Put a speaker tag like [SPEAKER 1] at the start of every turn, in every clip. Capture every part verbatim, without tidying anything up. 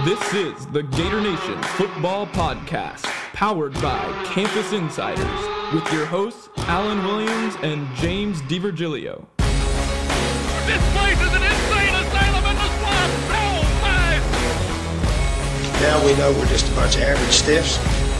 [SPEAKER 1] This is the Gator Nation Football Podcast, powered by Campus Insiders, with your hosts, Alan Williams and James DiVirgilio.
[SPEAKER 2] This place is an insane asylum in the swamp! Oh, my!
[SPEAKER 3] Now we know we're just a bunch of average stiffs.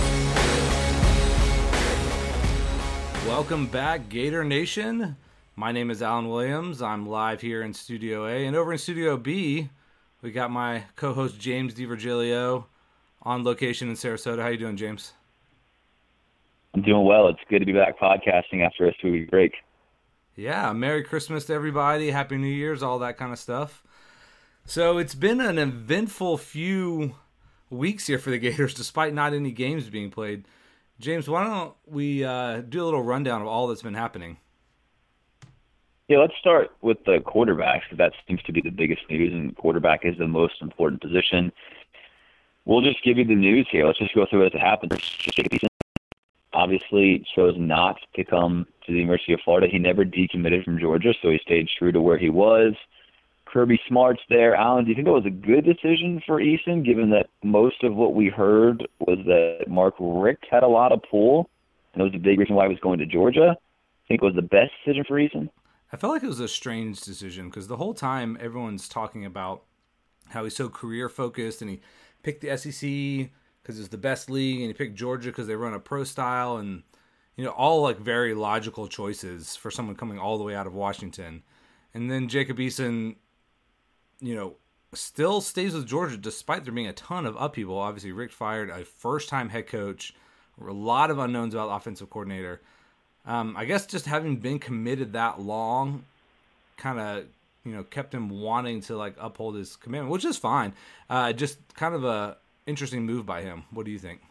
[SPEAKER 4] Welcome back, Gator Nation. My name is Alan Williams. I'm live here in Studio A, and over in Studio B, we got my co-host James DiVirgilio on location in Sarasota. How you doing, James?
[SPEAKER 5] I'm doing well. It's good to be back podcasting after a two-week break.
[SPEAKER 4] Yeah, Merry Christmas to everybody, Happy New Year's, all that kind of stuff. So it's been an eventful few weeks here for the Gators, despite not any games being played. James, why don't we uh, do a little rundown of all that's been happening?
[SPEAKER 5] Yeah, let's start with the quarterbacks, because that seems to be the biggest news, and quarterback is the most important position. We'll just give you the news here. Let's just go through it as it happens. Jacob Eason obviously chose not to come to the University of Florida. He never decommitted from Georgia, so he stayed true to where he was. Kirby Smart's there. Alan, do you think that was a good decision for Eason, given that most of what we heard was that Mark Richt had a lot of pull, and it was a big reason why he was going to Georgia? I think it was the best decision for Eason?
[SPEAKER 4] I felt like it was a strange decision because the whole time everyone's talking about how he's so career-focused, and he picked the S E C because it's the best league, and he picked Georgia because they run a pro style, and you know, all like very logical choices for someone coming all the way out of Washington. And then Jacob Eason, you know, still stays with Georgia despite there being a ton of upheaval. Obviously, Rick fired a first-time head coach, a lot of unknowns about offensive coordinator. Um, I guess just having been committed that long kind of, you know, kept him wanting to like uphold his commitment, which is fine. Uh, just kind of a interesting move by him. What do you think?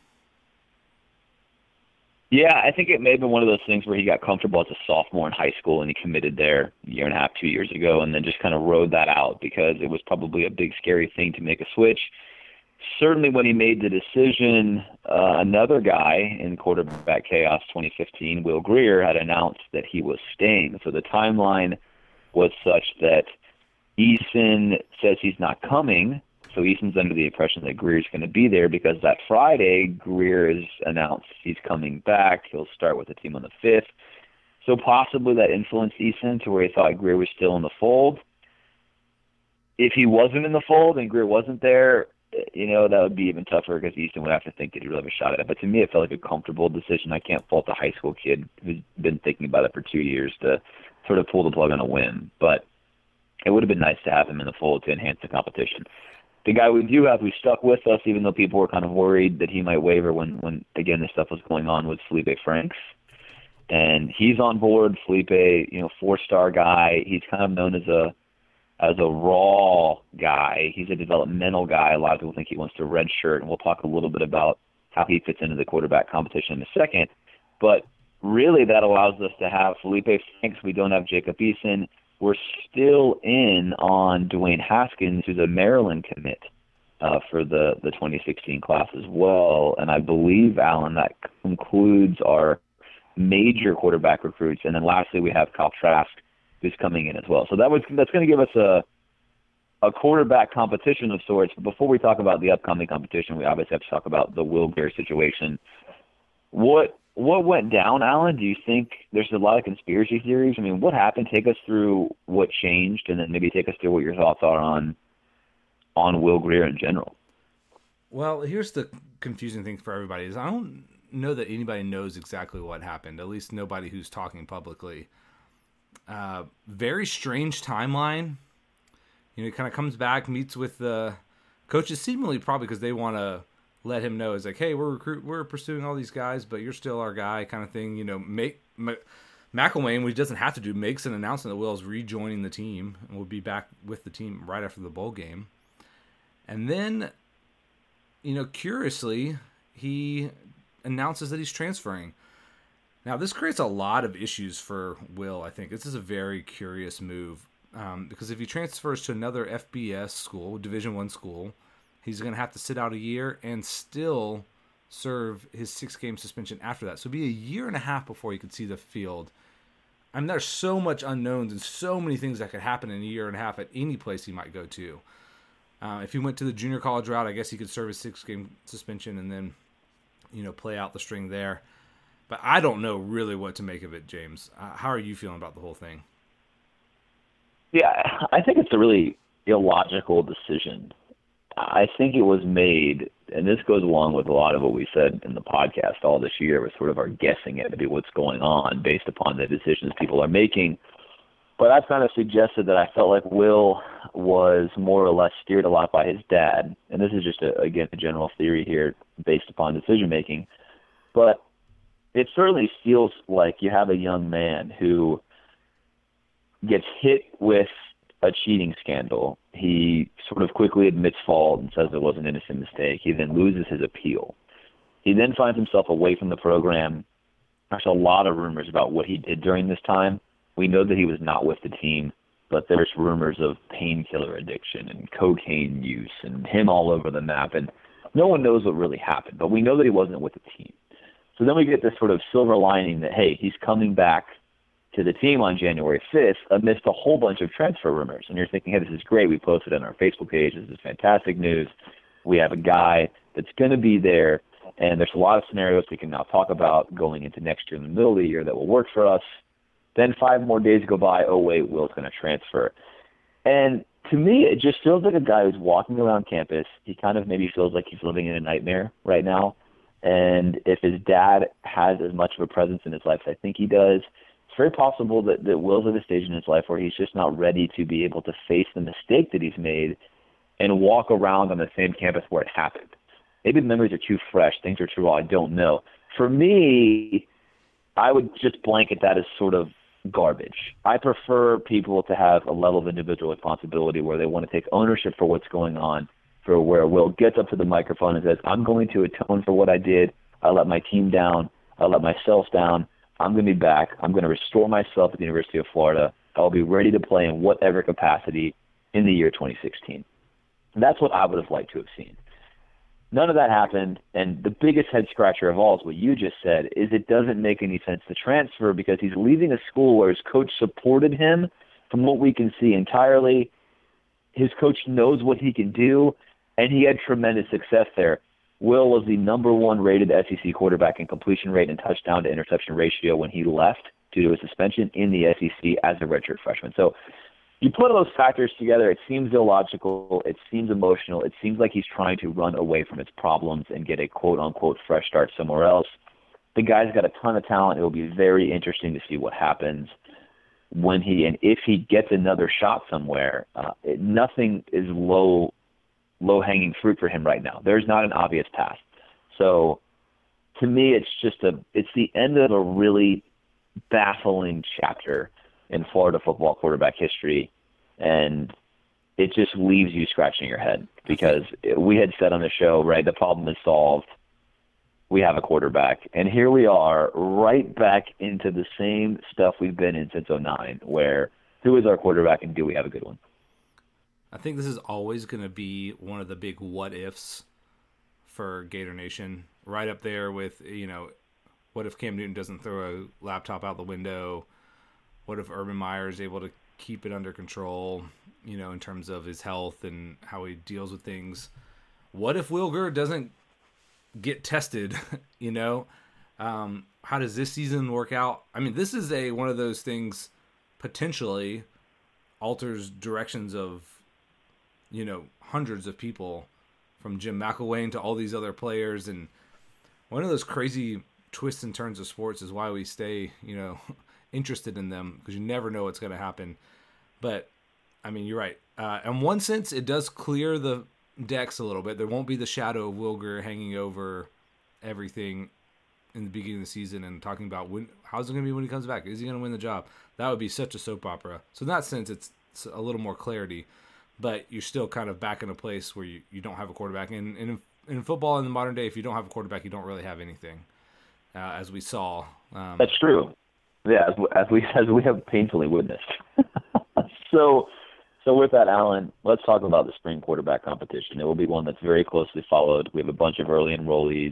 [SPEAKER 5] Yeah, I think it may have been one of those things where he got comfortable as a sophomore in high school and he committed there a year and a half, two years ago, and then just kind of rode that out because it was probably a big, scary thing to make a switch. Certainly when he made the decision, uh, another guy in quarterback chaos twenty fifteen, Will Grier, had announced that he was staying. So the timeline was such that Eason says he's not coming. So Eason's under the impression that Grier's going to be there because that Friday, Grier has announced he's coming back. He'll start with the team on the fifth. So possibly that influenced Eason to where he thought Grier was still in the fold. If he wasn't in the fold and Grier wasn't there, you know, that would be even tougher because Easton would have to think that he'd really have a shot at it. But to me, it felt like a comfortable decision. I can't fault the high school kid who's been thinking about it for two years to sort of pull the plug on a whim. But it would have been nice to have him in the fold to enhance the competition. The guy we do have who stuck with us, even though people were kind of worried that he might waver when, when again, this stuff was going on, was Felipe Franks. And he's on board. Felipe, you know, four-star guy. He's kind of known as a as a raw guy. He's a developmental guy. A lot of people think he wants to redshirt, and we'll talk a little bit about how he fits into the quarterback competition in a second. But really that allows us to have Felipe Franks. We don't have Jacob Eason. We're still in on Dwayne Haskins, who's a Maryland commit uh, for the, the twenty sixteen class as well. And I believe, Alan, that concludes our major quarterback recruits. And then lastly, we have Kyle Trask, who's coming in as well. So that was that's going to give us a a quarterback competition of sorts. But before we talk about the upcoming competition, we obviously have to talk about the Will Grier situation. What what went down, Alan? Do you think there's a lot of conspiracy theories? I mean, what happened? Take us through what changed, and then maybe take us through what your thoughts are on on Will Grier in general.
[SPEAKER 4] Well, here's the confusing thing for everybody is I don't know that anybody knows exactly what happened, at least nobody who's talking publicly. Uh, very strange timeline. You know, he kind of comes back, meets with the coaches, seemingly probably because they want to let him know, it's like, hey, we're recruit, we're pursuing all these guys, but you're still our guy, kind of thing. You know, make M- McElwain, which doesn't have to do, makes an announcement that Will's rejoining the team and will be back with the team right after the bowl game. And then, you know, curiously, he announces that he's transferring. Now, this creates a lot of issues for Will, I think. This is a very curious move um, because if he transfers to another F B S school, Division One school, he's going to have to sit out a year and still serve his six-game suspension after that. So it'd be a year and a half before he could see the field. I mean, there's so much unknowns and so many things that could happen in a year and a half at any place he might go to. Uh, if he went to the junior college route, I guess he could serve a six-game suspension and then, you know, play out the string there. But I don't know really what to make of it, James. Uh, how are you feeling about the whole thing?
[SPEAKER 5] Yeah, I think it's a really illogical decision. I think it was made, and this goes along with a lot of what we said in the podcast all this year, with sort of our guessing at maybe what's going on based upon the decisions people are making. But I've kind of suggested that I felt like Will was more or less steered a lot by his dad. And this is just, a, again, a general theory here based upon decision-making. But it certainly feels like you have a young man who gets hit with a cheating scandal. He sort of quickly admits fault and says it was an innocent mistake. He then loses his appeal. He then finds himself away from the program. There's a lot of rumors about what he did during this time. We know that he was not with the team, but there's rumors of painkiller addiction and cocaine use and him all over the map. And no one knows what really happened, but we know that he wasn't with the team. So then we get this sort of silver lining that, hey, he's coming back to the team on January fifth amidst a whole bunch of transfer rumors. And you're thinking, hey, this is great. We posted on our Facebook page. This is fantastic news. We have a guy that's going to be there, and there's a lot of scenarios we can now talk about going into next year in the middle of the year that will work for us. Then five more days go by. Oh, wait, Will's going to transfer. And to me, it just feels like a guy who's walking around campus. He kind of maybe feels like he's living in a nightmare right now. And if his dad has as much of a presence in his life as I think he does, it's very possible that, that Will's at a stage in his life where he's just not ready to be able to face the mistake that he's made and walk around on the same campus where it happened. Maybe the memories are too fresh. Things are too raw. I don't know. For me, I would just blanket that as sort of garbage. I prefer people to have a level of individual responsibility where they want to take ownership for what's going on, for where Will gets up to the microphone and says, I'm going to atone for what I did. I let my team down. I let myself down. I'm going to be back. I'm going to restore myself at the University of Florida. I'll be ready to play in whatever capacity in the year twenty sixteen. And that's what I would have liked to have seen. None of that happened, and the biggest head-scratcher of all is what you just said, is it doesn't make any sense to transfer because he's leaving a school where his coach supported him, from what we can see entirely. His coach knows what he can do, and he had tremendous success there. Will was the number one rated S E C quarterback in completion rate and touchdown to interception ratio when he left due to a suspension in the S E C as a redshirt freshman. So you put those factors together, it seems illogical, it seems emotional, it seems like he's trying to run away from his problems and get a quote-unquote fresh start somewhere else. The guy's got a ton of talent. It will be very interesting to see what happens when he, and if he gets another shot somewhere. Uh, it, nothing is low, low-hanging fruit for him right now. There's not an obvious path. So to me, it's just a, it's the end of a really baffling chapter in Florida football quarterback history, and it just leaves you scratching your head because we had said on the show, right, the problem is solved. We have a quarterback, and here we are right back into the same stuff we've been in since oh nine, where who is our quarterback and do we have a good one?
[SPEAKER 4] I think this is always going to be one of the big what-ifs for Gator Nation, right up there with, you know, what if Cam Newton doesn't throw a laptop out the window? What if Urban Meyer is able to keep it under control, you know, in terms of his health and how he deals with things? What if Will Grier doesn't get tested, you know? Um, how does this season work out? I mean, this is a one of those things potentially alters directions of, you know, hundreds of people, from Jim McElwain to all these other players. And one of those crazy twists and turns of sports is why we stay, you know, interested in them, because you never know what's going to happen. But I mean, you're right. Uh, in one sense, it does clear the decks a little bit. There won't be the shadow of Will Grier hanging over everything in the beginning of the season and talking about when, how's it going to be when he comes back? Is he going to win the job? That would be such a soap opera. So in that sense, it's, it's a little more clarity, but you're still kind of back in a place where you, you don't have a quarterback. And, and in, in football in the modern day, if you don't have a quarterback, you don't really have anything, uh, as we saw. Um,
[SPEAKER 5] That's true. Yeah, as, as we as we have painfully witnessed. so, so with that, Alan, let's talk about the spring quarterback competition. It will be one that's very closely followed. We have a bunch of early enrollees.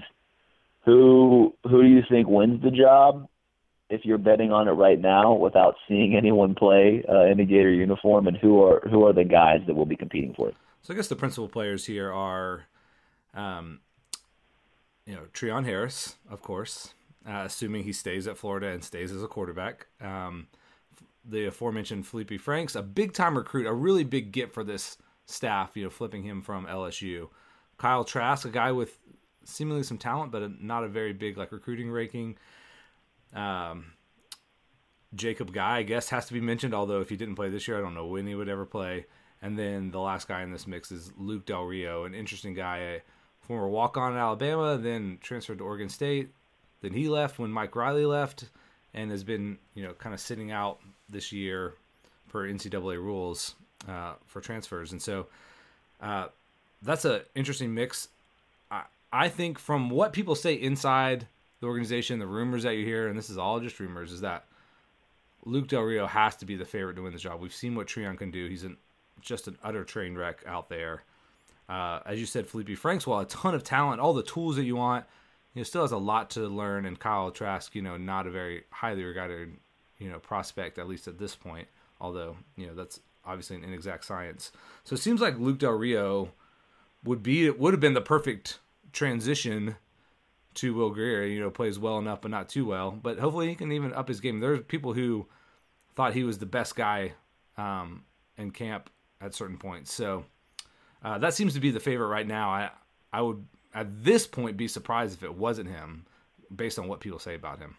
[SPEAKER 5] Who who do you think wins the job? If you're betting on it right now, without seeing anyone play uh, in a Gator uniform, and who are who are the guys that will be competing for it?
[SPEAKER 4] So I guess the principal players here are, um, you know, Treon Harris, of course, uh, assuming he stays at Florida and stays as a quarterback. Um, the aforementioned Felipe Franks, a big-time recruit, a really big get for this staff, you know, flipping him from L S U. Kyle Trask, a guy with seemingly some talent, but a, not a very big like recruiting ranking. Um, Jacob Guy, I guess, has to be mentioned, although if he didn't play this year, I don't know when he would ever play. And then the last guy in this mix is Luke Del Rio, an interesting guy, a former walk-on at Alabama, then transferred to Oregon State. Then he left when Mike Riley left and has been, you know, kind of sitting out this year per N C double A rules uh, for transfers. And so uh, that's an interesting mix. I, I think from what people say inside the organization, the rumors that you hear, and this is all just rumors, is that Luke Del Rio has to be the favorite to win this job. We've seen what Treon can do. He's an, just an utter train wreck out there. Uh, as you said, Felipe Franks, while a ton of talent, all the tools that you want, you know, still has a lot to learn. And Kyle Trask, you know, not a very highly regarded, you know, prospect, at least at this point, although, you know, that's obviously an inexact science. So it seems like Luke Del Rio would be, it would have been the perfect transition to Will Grier. You know, plays well enough, but not too well. But hopefully he can even up his game. There's people who thought he was the best guy um, in camp at certain points. So uh, that seems to be the favorite right now. I I would at this point be surprised if it wasn't him, based on what people say about him.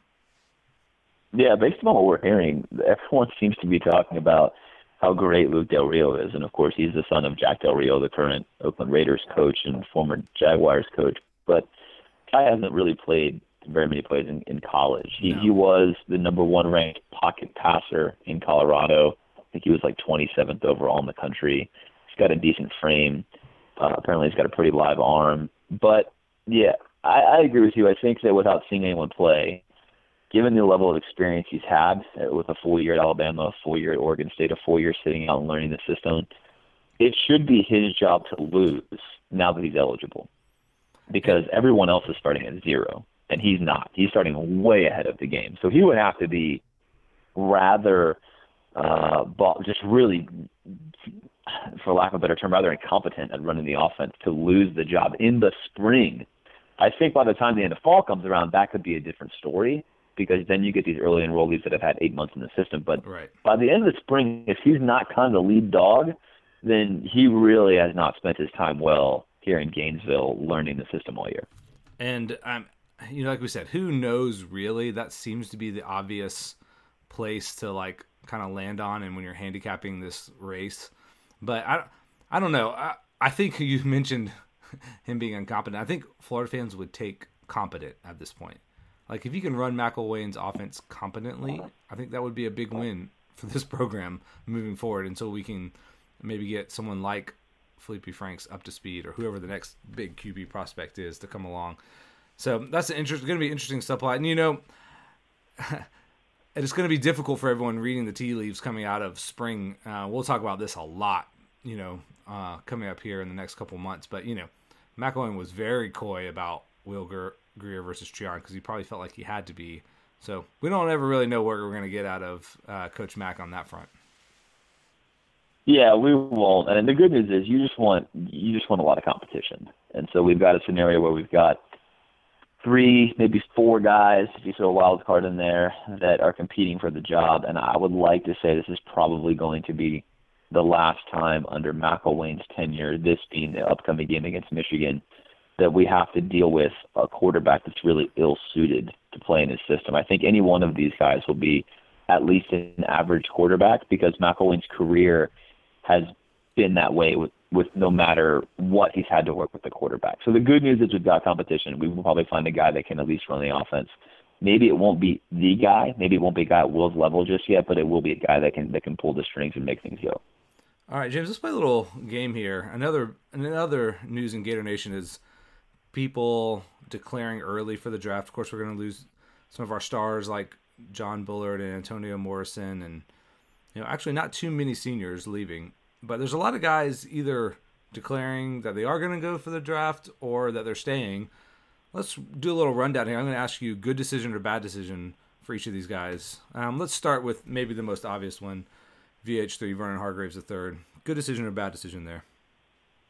[SPEAKER 5] Yeah, based on what we're hearing, everyone seems to be talking about how great Luke Del Rio is. And, of course, he's the son of Jack Del Rio, the current Oakland Raiders coach and former Jaguars coach. But Kai hasn't really played very many plays in, in college. He, no. he was the number one ranked pocket passer in Colorado. I think he was like twenty-seventh overall in the country. He's got a decent frame. Uh, apparently he's got a pretty live arm. But, yeah, I, I agree with you. I think that without seeing anyone play, given the level of experience he's had with a full year at Alabama, a full year at Oregon State, a full year sitting out and learning the system, it should be his job to lose now that he's eligible, because everyone else is starting at zero, and he's not. He's starting way ahead of the game. So he would have to be rather uh, just really, for lack of a better term, rather incompetent at running the offense to lose the job in the spring. I think by the time the end of fall comes around, that could be a different story, because then you get these early enrollees that have had eight months in the system. But
[SPEAKER 4] right.
[SPEAKER 5] by the end of the spring, if he's not kind of the lead dog, then he really has not spent his time well here in Gainesville learning the system all year.
[SPEAKER 4] And, um, you know, like we said, who knows really? That seems to be the obvious place to, like, kind of land on and when you're handicapping this race. But I, I don't know. I, I think you mentioned him being incompetent. I think Florida fans would take competent at this point. Like, if you can run McElwain's offense competently, I think that would be a big win for this program moving forward until we can maybe get someone like Felipe Franks up to speed, or whoever the next big Q B prospect is to come along. So that's an interest, going to be interesting subplot. And, you know, it's going to be difficult for everyone reading the tea leaves coming out of spring. Uh, we'll talk about this a lot, you know, uh, coming up here in the next couple months. But, you know, McElwain was very coy about Will Grier Grier versus Treon, because he probably felt like he had to be. So we don't ever really know what we're going to get out of uh, Coach Mack on that front.
[SPEAKER 5] Yeah, we won't. And the good news is you just want you just want a lot of competition. And so we've got a scenario where we've got three, maybe four guys, if you throw a wild card in there, that are competing for the job. And I would like to say this is probably going to be the last time under McElwain's tenure, this being the upcoming game against Michigan, that we have to deal with a quarterback that's really ill-suited to play in his system. I think any one of these guys will be at least an average quarterback, because McElwain's career has been that way with, with no matter what he's had to work with the quarterback. So the good news is we've got competition. We will probably find a guy that can at least run the offense. Maybe it won't be the guy. Maybe it won't be a guy at Will's level just yet, but it will be a guy that can that can pull the strings and make things go.
[SPEAKER 4] All right, James, let's play a little game here. Another another news in Gator Nation is people declaring early for the draft. Of course, we're going to lose some of our stars like John Bullard and Antonio Morrison, and you know, actually not too many seniors leaving. But there's a lot of guys either declaring that they are going to go for the draft or that they're staying. Let's do a little rundown here. I'm going to ask you good decision or bad decision for each of these guys. Um, let's start with maybe the most obvious one, V H three, Vernon Hargraves the third. Good decision or bad decision there?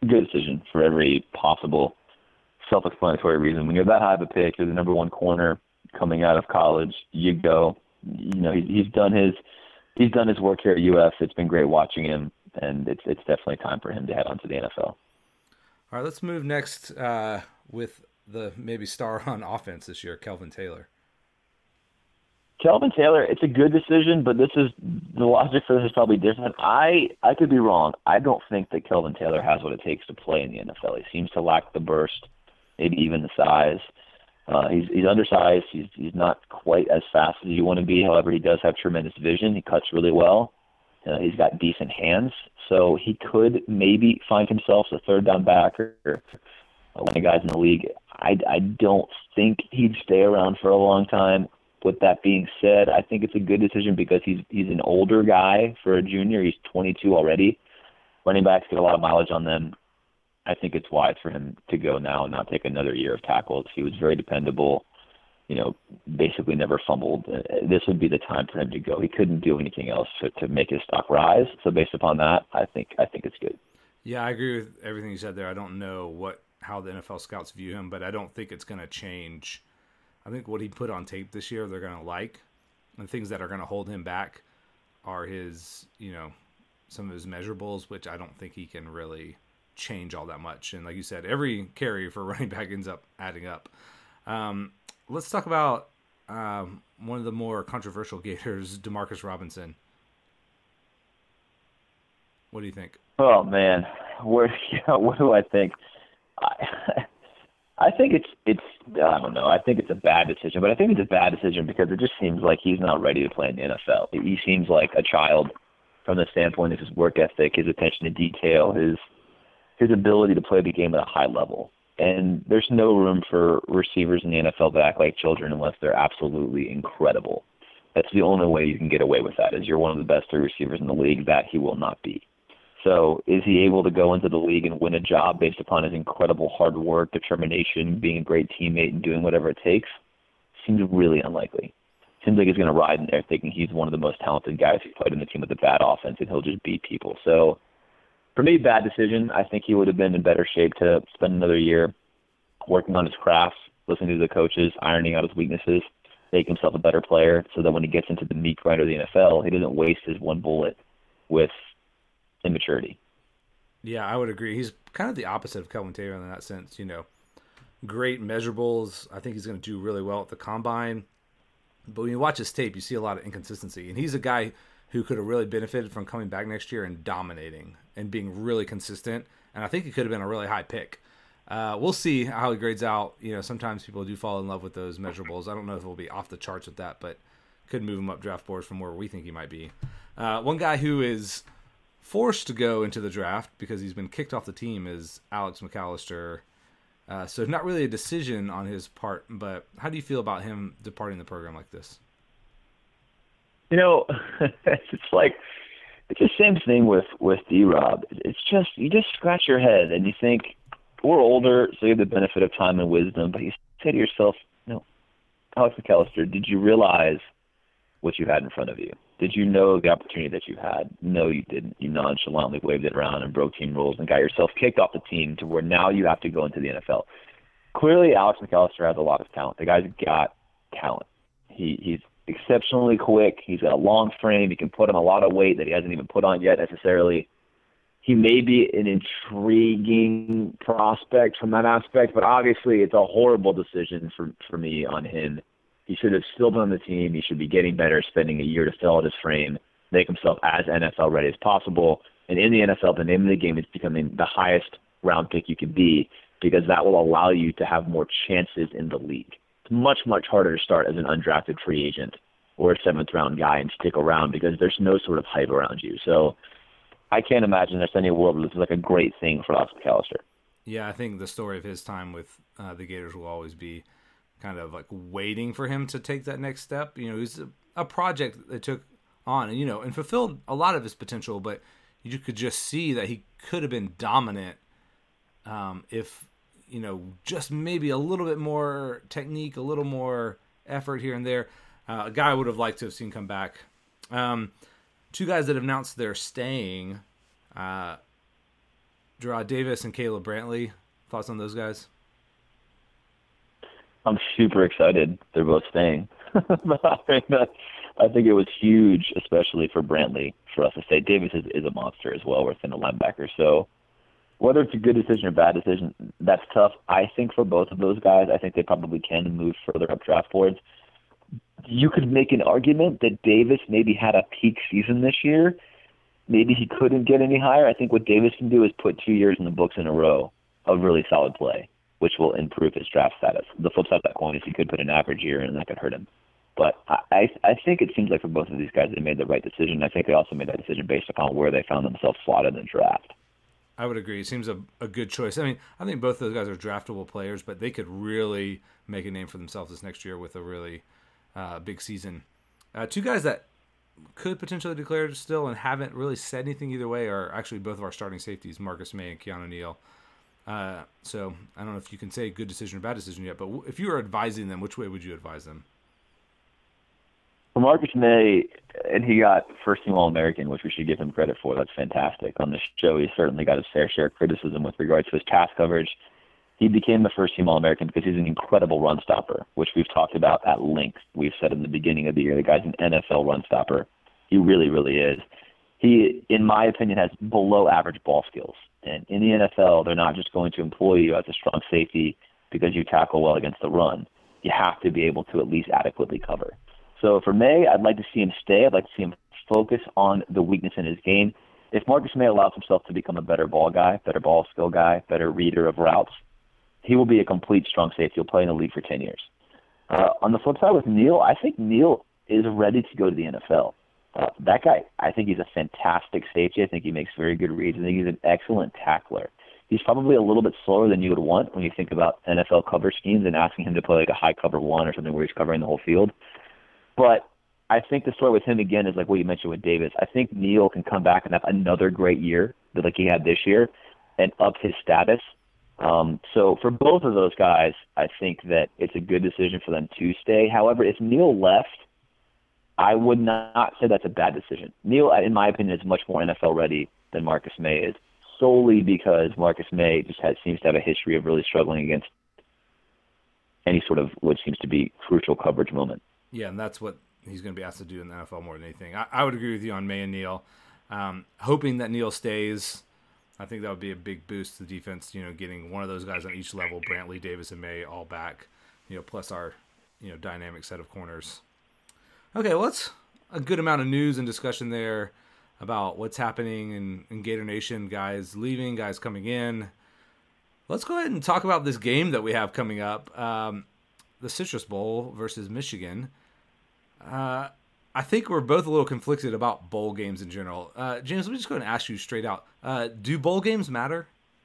[SPEAKER 5] Good decision for every possible self-explanatory reason. When you're that high of a pick, you're the number one corner coming out of college, you go. You know, he, he's done his he's done his work here at U F. It's been great watching him, and it's it's definitely time for him to head on to the N F L.
[SPEAKER 4] All right, let's move next uh, with the maybe star on offense this year, Kelvin Taylor.
[SPEAKER 5] Kelvin Taylor, it's a good decision, but this is the logic for this is probably different. I I could be wrong. I don't think that Kelvin Taylor has what it takes to play in the N F L. He seems to lack the burst, maybe even the size. Uh, he's he's undersized. He's he's not quite as fast as you want to be. However, he does have tremendous vision. He cuts really well. Uh, he's got decent hands, so he could maybe find himself a third down back or, or one of the guys in the league. I I don't think he'd stay around for a long time. With that being said, I think it's a good decision because he's he's an older guy for a junior. He's twenty-two already. Running backs get a lot of mileage on them. I think it's wise for him to go now and not take another year of tackles. He was very dependable, you know, basically never fumbled. This would be the time for him to go. He couldn't do anything else to, to make his stock rise. So based upon that, I think I think it's good.
[SPEAKER 4] Yeah, I agree with everything you said there. I don't know what how the N F L scouts view him, but I don't think it's going to change. I think what he put on tape this year, they're going to like. And things that are going to hold him back are his, you know, some of his measurables, which I don't think he can really change all that much. And like you said, every carry for running back ends up adding up. Um, let's talk about um, one of the more controversial Gators, Demarcus Robinson. What do you think?
[SPEAKER 5] Oh, man. Where, yeah, what do I think? I, I think it's, it's, I don't know. I think it's a bad decision, but I think it's a bad decision because it just seems like he's not ready to play in the N F L. He seems like a child from the standpoint of his work ethic, his attention to detail, his his ability to play the game at a high level. And there's no room for receivers in the N F L to act like children unless they're absolutely incredible. That's the only way you can get away with that is you're one of the best three receivers in the league. That he will not be. So is he able to go into the league and win a job based upon his incredible hard work, determination, being a great teammate, and doing whatever it takes? Seems really unlikely. Seems like he's going to ride in there thinking he's one of the most talented guys who played in the team with a bad offense, and he'll just beat people. So for me, bad decision. I think he would have been in better shape to spend another year working on his craft, listening to the coaches, ironing out his weaknesses, make himself a better player so that when he gets into the meat grinder of the N F L, he doesn't waste his one bullet with immaturity.
[SPEAKER 4] Yeah, I would agree. He's kind of the opposite of Kelvin Taylor in that sense. You know, great measurables. I think he's going to do really well at the combine. But when you watch his tape, you see a lot of inconsistency. And he's a guy who could have really benefited from coming back next year and dominating and being really consistent. And I think he could have been a really high pick. Uh, we'll see how he grades out. You know, sometimes people do fall in love with those measurables. I don't know if he'll be off the charts with that, but could move him up draft boards from where we think he might be. Uh, one guy who is forced to go into the draft because he's been kicked off the team is Alex McAllister. Uh, so not really a decision on his part, but how do you feel about him departing the program like this?
[SPEAKER 5] You know, it's like it's the same thing with, with D-Rob. It's just, you just scratch your head and you think, we're older, so you have the benefit of time and wisdom, but you say to yourself, no, Alex McAllister, did you realize what you had in front of you? Did you know the opportunity that you had? No, you didn't. You nonchalantly waved it around and broke team rules and got yourself kicked off the team to where now you have to go into the N F L. Clearly, Alex McAllister has a lot of talent. The guy's got talent. He He's exceptionally quick. He's got a long frame. He can put on a lot of weight that he hasn't even put on yet necessarily. He may be an intriguing prospect from that aspect, but obviously it's a horrible decision for, for me on him. He should have still been on the team. He should be getting better, spending a year to fill out his frame, make himself as N F L ready as possible. And in the N F L, the name of the game is becoming the highest round pick you can be because that will allow you to have more chances in the league. It's much, much harder to start as an undrafted free agent or a seventh round guy and stick around because there's no sort of hype around you. So I can't imagine there's any world where this is like a great thing for Alex McAllister.
[SPEAKER 4] Yeah, I think the story of his time with uh, the Gators will always be kind of like waiting for him to take that next step. You know, he's a, a project that took on and, you know, and fulfilled a lot of his potential, but you could just see that he could have been dominant um, if, you know, just maybe a little bit more technique, a little more effort here and there. Uh, a guy I would have liked to have seen come back. Um, two guys that have announced they're staying. Uh, Jarrad Davis and Caleb Brantley. Thoughts on those guys?
[SPEAKER 5] I'm super excited they're both staying. I think it was huge, especially for Brantley, for us to stay. Davis is, is a monster as well within a linebacker. So whether it's a good decision or bad decision, that's tough. I think for both of those guys, I think they probably can move further up draft boards. You could make an argument that Davis maybe had a peak season this year. Maybe he couldn't get any higher. I think what Davis can do is put two years in the books in a row of really solid play, which will improve his draft status. The flip side of that coin is he could put an average year in, and that could hurt him. But I, I think it seems like for both of these guys, they made the right decision. I think they also made that decision based upon where they found themselves slotted in the draft.
[SPEAKER 4] I would agree. It seems a, a good choice. I mean, I think both of those guys are draftable players, but they could really make a name for themselves this next year with a really uh, big season. Uh, two guys that could potentially declare still and haven't really said anything either way are actually both of our starting safeties, Marcus May and Keanu Neal. Uh, so I don't know if you can say good decision or bad decision yet, but w- if you were advising them, which way would you advise them?
[SPEAKER 5] For Marcus May, and he got first team All-American, which we should give him credit for. That's fantastic. On this show, he certainly got his fair share of criticism with regards to his pass coverage. He became the first team All-American because he's an incredible run stopper, which we've talked about at length. We've said in the beginning of the year, the guy's an N F L run stopper. He really, really is. He, in my opinion, has below average ball skills. And in the N F L, they're not just going to employ you as a strong safety because you tackle well against the run. You have to be able to at least adequately cover. So for May, I'd like to see him stay. I'd like to see him focus on the weakness in his game. If Marcus May allows himself to become a better ball guy, better ball skill guy, better reader of routes, he will be a complete strong safety. He'll play in the league for ten years. Uh, on the flip side with Neal, I think Neal is ready to go to the N F L. Uh, that guy, I think he's a fantastic safety. I think he makes very good reads. I think he's an excellent tackler. He's probably a little bit slower than you would want when you think about N F L cover schemes and asking him to play like a high cover one or something where he's covering the whole field. But I think the story with him, again, is like what you mentioned with Davis. I think Neal can come back and have another great year like he had this year and up his status. Um, so for both of those guys, I think that it's a good decision for them to stay. However, if Neal left, I would not say that's a bad decision. Neal, in my opinion, is much more N F L ready than Marcus May is, solely because Marcus May just has, seems to have a history of really struggling against any sort of what seems to be crucial coverage moment.
[SPEAKER 4] Yeah, and that's what he's going to be asked to do in the N F L more than anything. I, I would agree with you on May and Neal. Um, hoping that Neal stays, I think that would be a big boost to the defense, you know, getting one of those guys on each level, Brantley, Davis, and May all back, you know, plus our, you know, dynamic set of corners. Okay, well, that's a good amount of news and discussion there about what's happening in, in Gator Nation, guys leaving, guys coming in. Let's go ahead and talk about this game that we have coming up, um, the Citrus Bowl versus Michigan. Uh, I think we're both a little conflicted about bowl games in general. Uh, James, let me just go ahead and ask you straight out. Uh, do bowl games matter?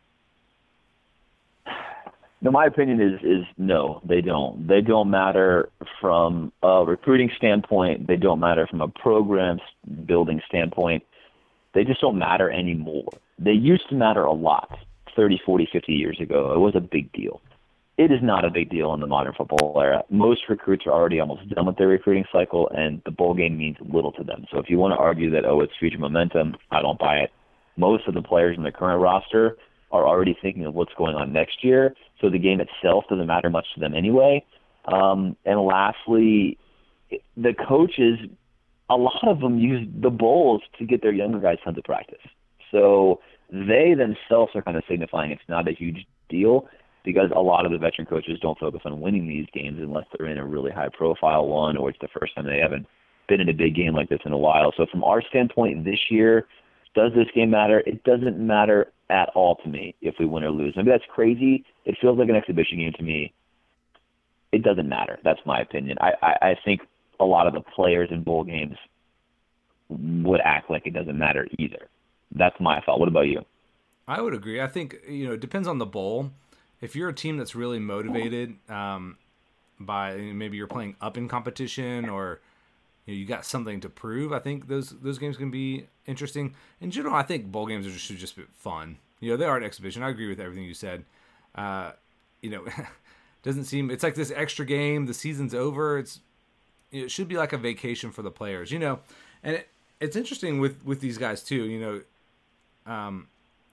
[SPEAKER 5] No, my opinion is is no, they don't. They don't matter from a recruiting standpoint. They don't matter from a program building standpoint. They just don't matter anymore. They used to matter a lot thirty, forty, fifty years ago. It was a big deal. It is not a big deal in the modern football era. Most recruits are already almost done with their recruiting cycle, and the bowl game means little to them. So if you want to argue that, oh, it's future momentum, I don't buy it. Most of the players in the current roster are already thinking of what's going on next year, so the game itself doesn't matter much to them anyway. Um, and lastly, the coaches, a lot of them use the bowls to get their younger guys tons of practice. So they themselves are kind of signifying it's not a huge deal, because a lot of the veteran coaches don't focus on winning these games unless they're in a really high-profile one or it's the first time they haven't been in a big game like this in a while. So from our standpoint this year, does this game matter? It doesn't matter at all to me if we win or lose. Maybe that's crazy. It feels like an exhibition game to me. It doesn't matter. That's my opinion. I, I, I think a lot of the players in bowl games would act like it doesn't matter either. That's my thought. What about you?
[SPEAKER 4] I would agree. I think, you know, it depends on the bowl. If you're a team that's really motivated um, by maybe you're playing up in competition or you know, you got something to prove, I think those those games can be interesting. In general, I think bowl games are just, should just be fun. You know, they are an exhibition. I agree with everything you said. Uh, you know, doesn't seem it's like this extra game. The season's over. It's it should be like a vacation for the players. You know, and it, it's interesting with with these guys too. You know, um,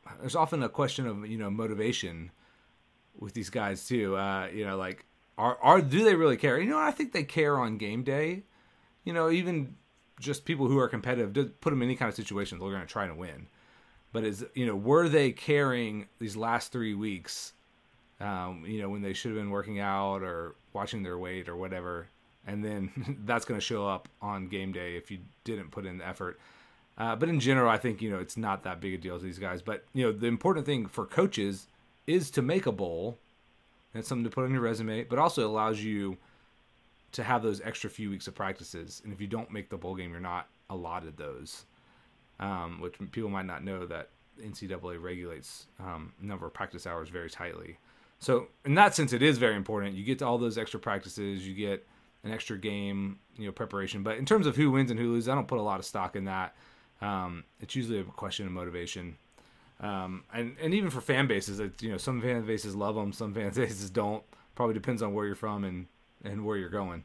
[SPEAKER 4] there's often a question of, you know, motivation with these guys too. Uh, you know, like, are, are, do they really care? You know, I think they care on game day. You know, even just people who are competitive, to put them in any kind of situation, they're going to try to win. But is, you know, were they caring these last three weeks, um, you know, when they should have been working out or watching their weight or whatever, and then that's going to show up on game day if you didn't put in the effort. Uh, but in general, I think, you know, it's not that big a deal to these guys. But, you know, the important thing for coaches is to make a bowl. That's something to put on your resume, but also allows you to have those extra few weeks of practices. And if you don't make the bowl game, you're not allotted those, um, which people might not know that N C double A regulates um, number of practice hours very tightly. So in that sense, it is very important. You get to all those extra practices, you get an extra game, you know, preparation. But in terms of who wins and who loses, I don't put a lot of stock in that. Um, it's usually a question of motivation. Um, and, and even for fan bases, it's, you know, some fan bases love them, some fan bases don't. Probably depends on where you're from and, and where you're going.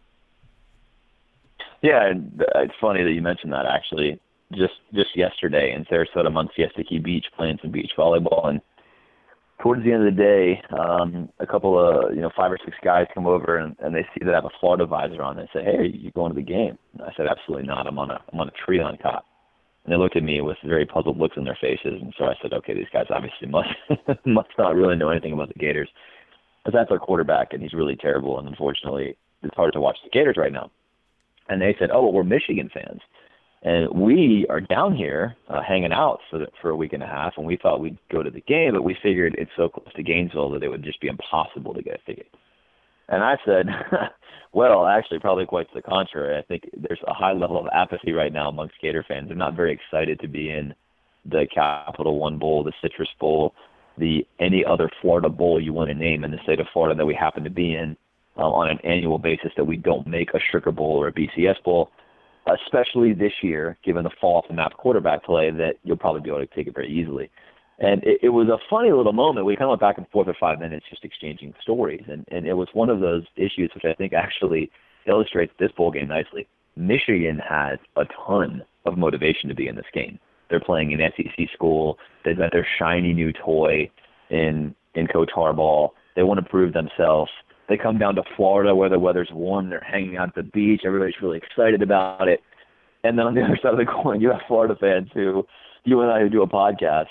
[SPEAKER 5] Yeah, it's funny that you mentioned that, actually. Just just yesterday in Sarasota, I'm on Siesta Key Beach playing some beach volleyball, and towards the end of the day, um, a couple of, you know, five or six guys come over and, and they see that I have a Florida visor on. They say, "Hey, are you going to the game?" And I said, "Absolutely not. I'm on a I'm on a tree on top." And they looked at me with very puzzled looks on their faces, and so I said, "Okay, these guys obviously must must not really know anything about the Gators." But that's our quarterback, and he's really terrible, and unfortunately, it's hard to watch the Gators right now. And they said, "Oh, well, we're Michigan fans, and we are down here uh, hanging out for the, for a week and a half, and we thought we'd go to the game, but we figured it's so close to Gainesville that it would just be impossible to get a ticket." And I said, well, actually, probably quite to the contrary. I think there's a high level of apathy right now amongst Gator fans. They're not very excited to be in the Capital One Bowl, the Citrus Bowl, the any other Florida bowl you want to name in the state of Florida that we happen to be in uh, on an annual basis, that we don't make a Sugar Bowl or a B C S Bowl, especially this year, given the fall off the map quarterback play, that you'll probably be able to take it very easily. And it, it was a funny little moment. We kind of went back and forth for five minutes just exchanging stories. And, and it was one of those issues which I think actually illustrates this bowl game nicely. Michigan has a ton of motivation to be in this game. They're playing an S E C school. They've got their shiny new toy in, in Coach Harbaugh. They want to prove themselves. They come down to Florida where the weather's warm. They're hanging out at the beach. Everybody's really excited about it. And then on the other side of the coin, you have Florida fans who, you and I who do a podcast,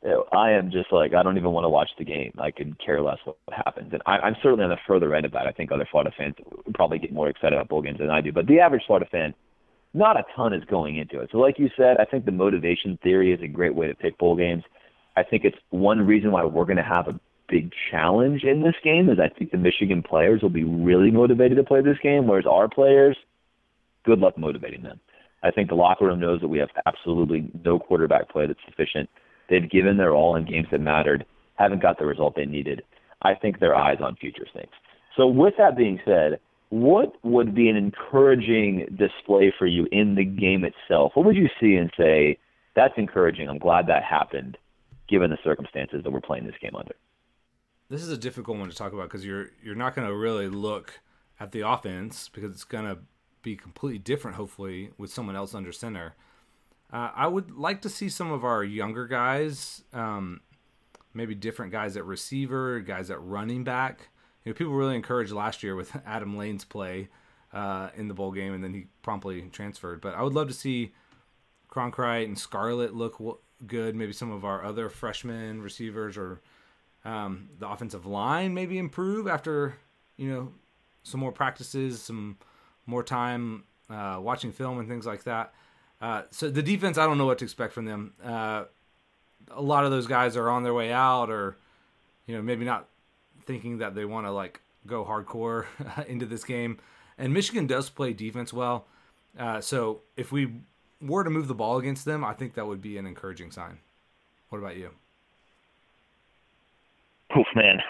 [SPEAKER 5] I am just like, I don't even want to watch the game. I could care less what happens. And I, I'm certainly on the further end of that. I think other Florida fans would probably get more excited about bowl games than I do. But the average Florida fan, not a ton is going into it. So like you said, I think the motivation theory is a great way to pick bowl games. I think it's one reason why we're going to have a big challenge in this game is I think the Michigan players will be really motivated to play this game, whereas our players, good luck motivating them. I think the locker room knows that we have absolutely no quarterback play that's sufficient. They've given their all in games that mattered, haven't got the result they needed. I think their eyes on future things. So with that being said, what would be an encouraging display for you in the game itself? What would you see and say, that's encouraging, I'm glad that happened, given the circumstances that we're playing this game under?
[SPEAKER 4] This is a difficult one to talk about because you're you're not going to really look at the offense because it's going to be completely different, hopefully, with someone else under center. Uh, I would like to see some of our younger guys, um, maybe different guys at receiver, guys at running back. You know, people were really encouraged last year with Adam Lane's play uh, in the bowl game, and then he promptly transferred. But I would love to see Cronkrite and Scarlett look w- good. Maybe some of our other freshmen receivers or um, the offensive line maybe improve after, you know, some more practices, some more time uh, watching film and things like that. Uh, so the defense, I don't know what to expect from them. Uh, a lot of those guys are on their way out, or you know, maybe not thinking that they want to like go hardcore into this game. And Michigan does play defense well. Uh, so if we were to move the ball against them, I think that would be an encouraging sign. What about you?
[SPEAKER 5] Oof, man.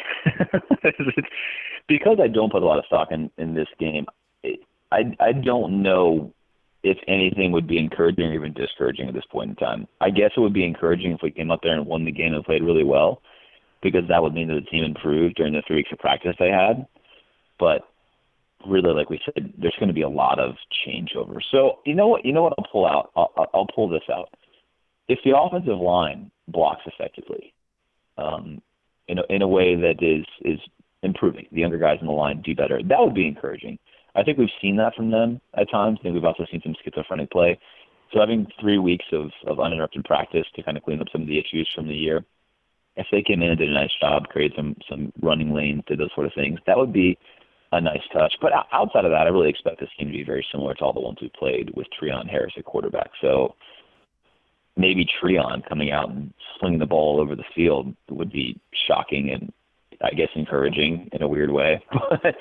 [SPEAKER 5] Because I don't put a lot of stock in, in this game, I, I don't know if anything would be encouraging or even discouraging at this point in time. I guess it would be encouraging if we came up there and won the game and played really well, because that would mean that the team improved during the three weeks of practice they had. But really, like we said, there's going to be a lot of changeover. So you know what? You know what? I'll pull out. I'll, I'll pull this out. if the offensive line blocks effectively, um, in a, in a way that is is improving, the younger guys in the line do better. That would be encouraging. I think we've seen that from them at times. I think we've also seen some schizophrenic play. So having three weeks of, of uninterrupted practice to kind of clean up some of the issues from the year, if they came in and did a nice job, created some some running lanes, did those sort of things, that would be a nice touch. But outside of that, I really expect this team to be very similar to all the ones we played with Treon Harris at quarterback. So maybe Treon coming out and slinging the ball all over the field would be shocking and, I guess, encouraging in a weird way. But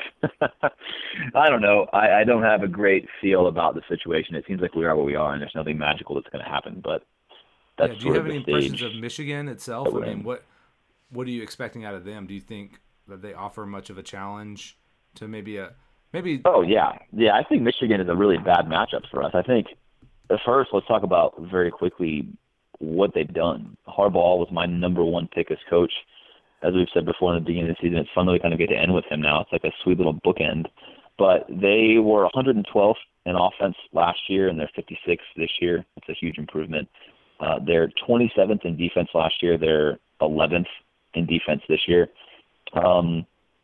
[SPEAKER 5] I don't know. I, I don't have a great feel about the situation. It seems like we are where we are, and there's nothing magical that's going to happen. But that's
[SPEAKER 4] yeah, do you
[SPEAKER 5] sort
[SPEAKER 4] have
[SPEAKER 5] of
[SPEAKER 4] any
[SPEAKER 5] the
[SPEAKER 4] impressions
[SPEAKER 5] stage
[SPEAKER 4] of Michigan itself? I
[SPEAKER 5] we're
[SPEAKER 4] mean,
[SPEAKER 5] in.
[SPEAKER 4] what what are you expecting out of them? Do you think that they offer much of a challenge to maybe a maybe?
[SPEAKER 5] Oh yeah, yeah. I think Michigan is a really bad matchup for us. I think at first, let's talk about very quickly what they've done. Harbaugh was my number one pick as coach. As we've said before in the beginning of the season, it's fun that we kind of get to end with him now. It's like a sweet little bookend. But they were one hundred twelfth in offense last year, and they're fifty-sixth this year. It's a huge improvement. Uh, they're twenty-seventh in defense last year. They're eleventh in defense this year. Um,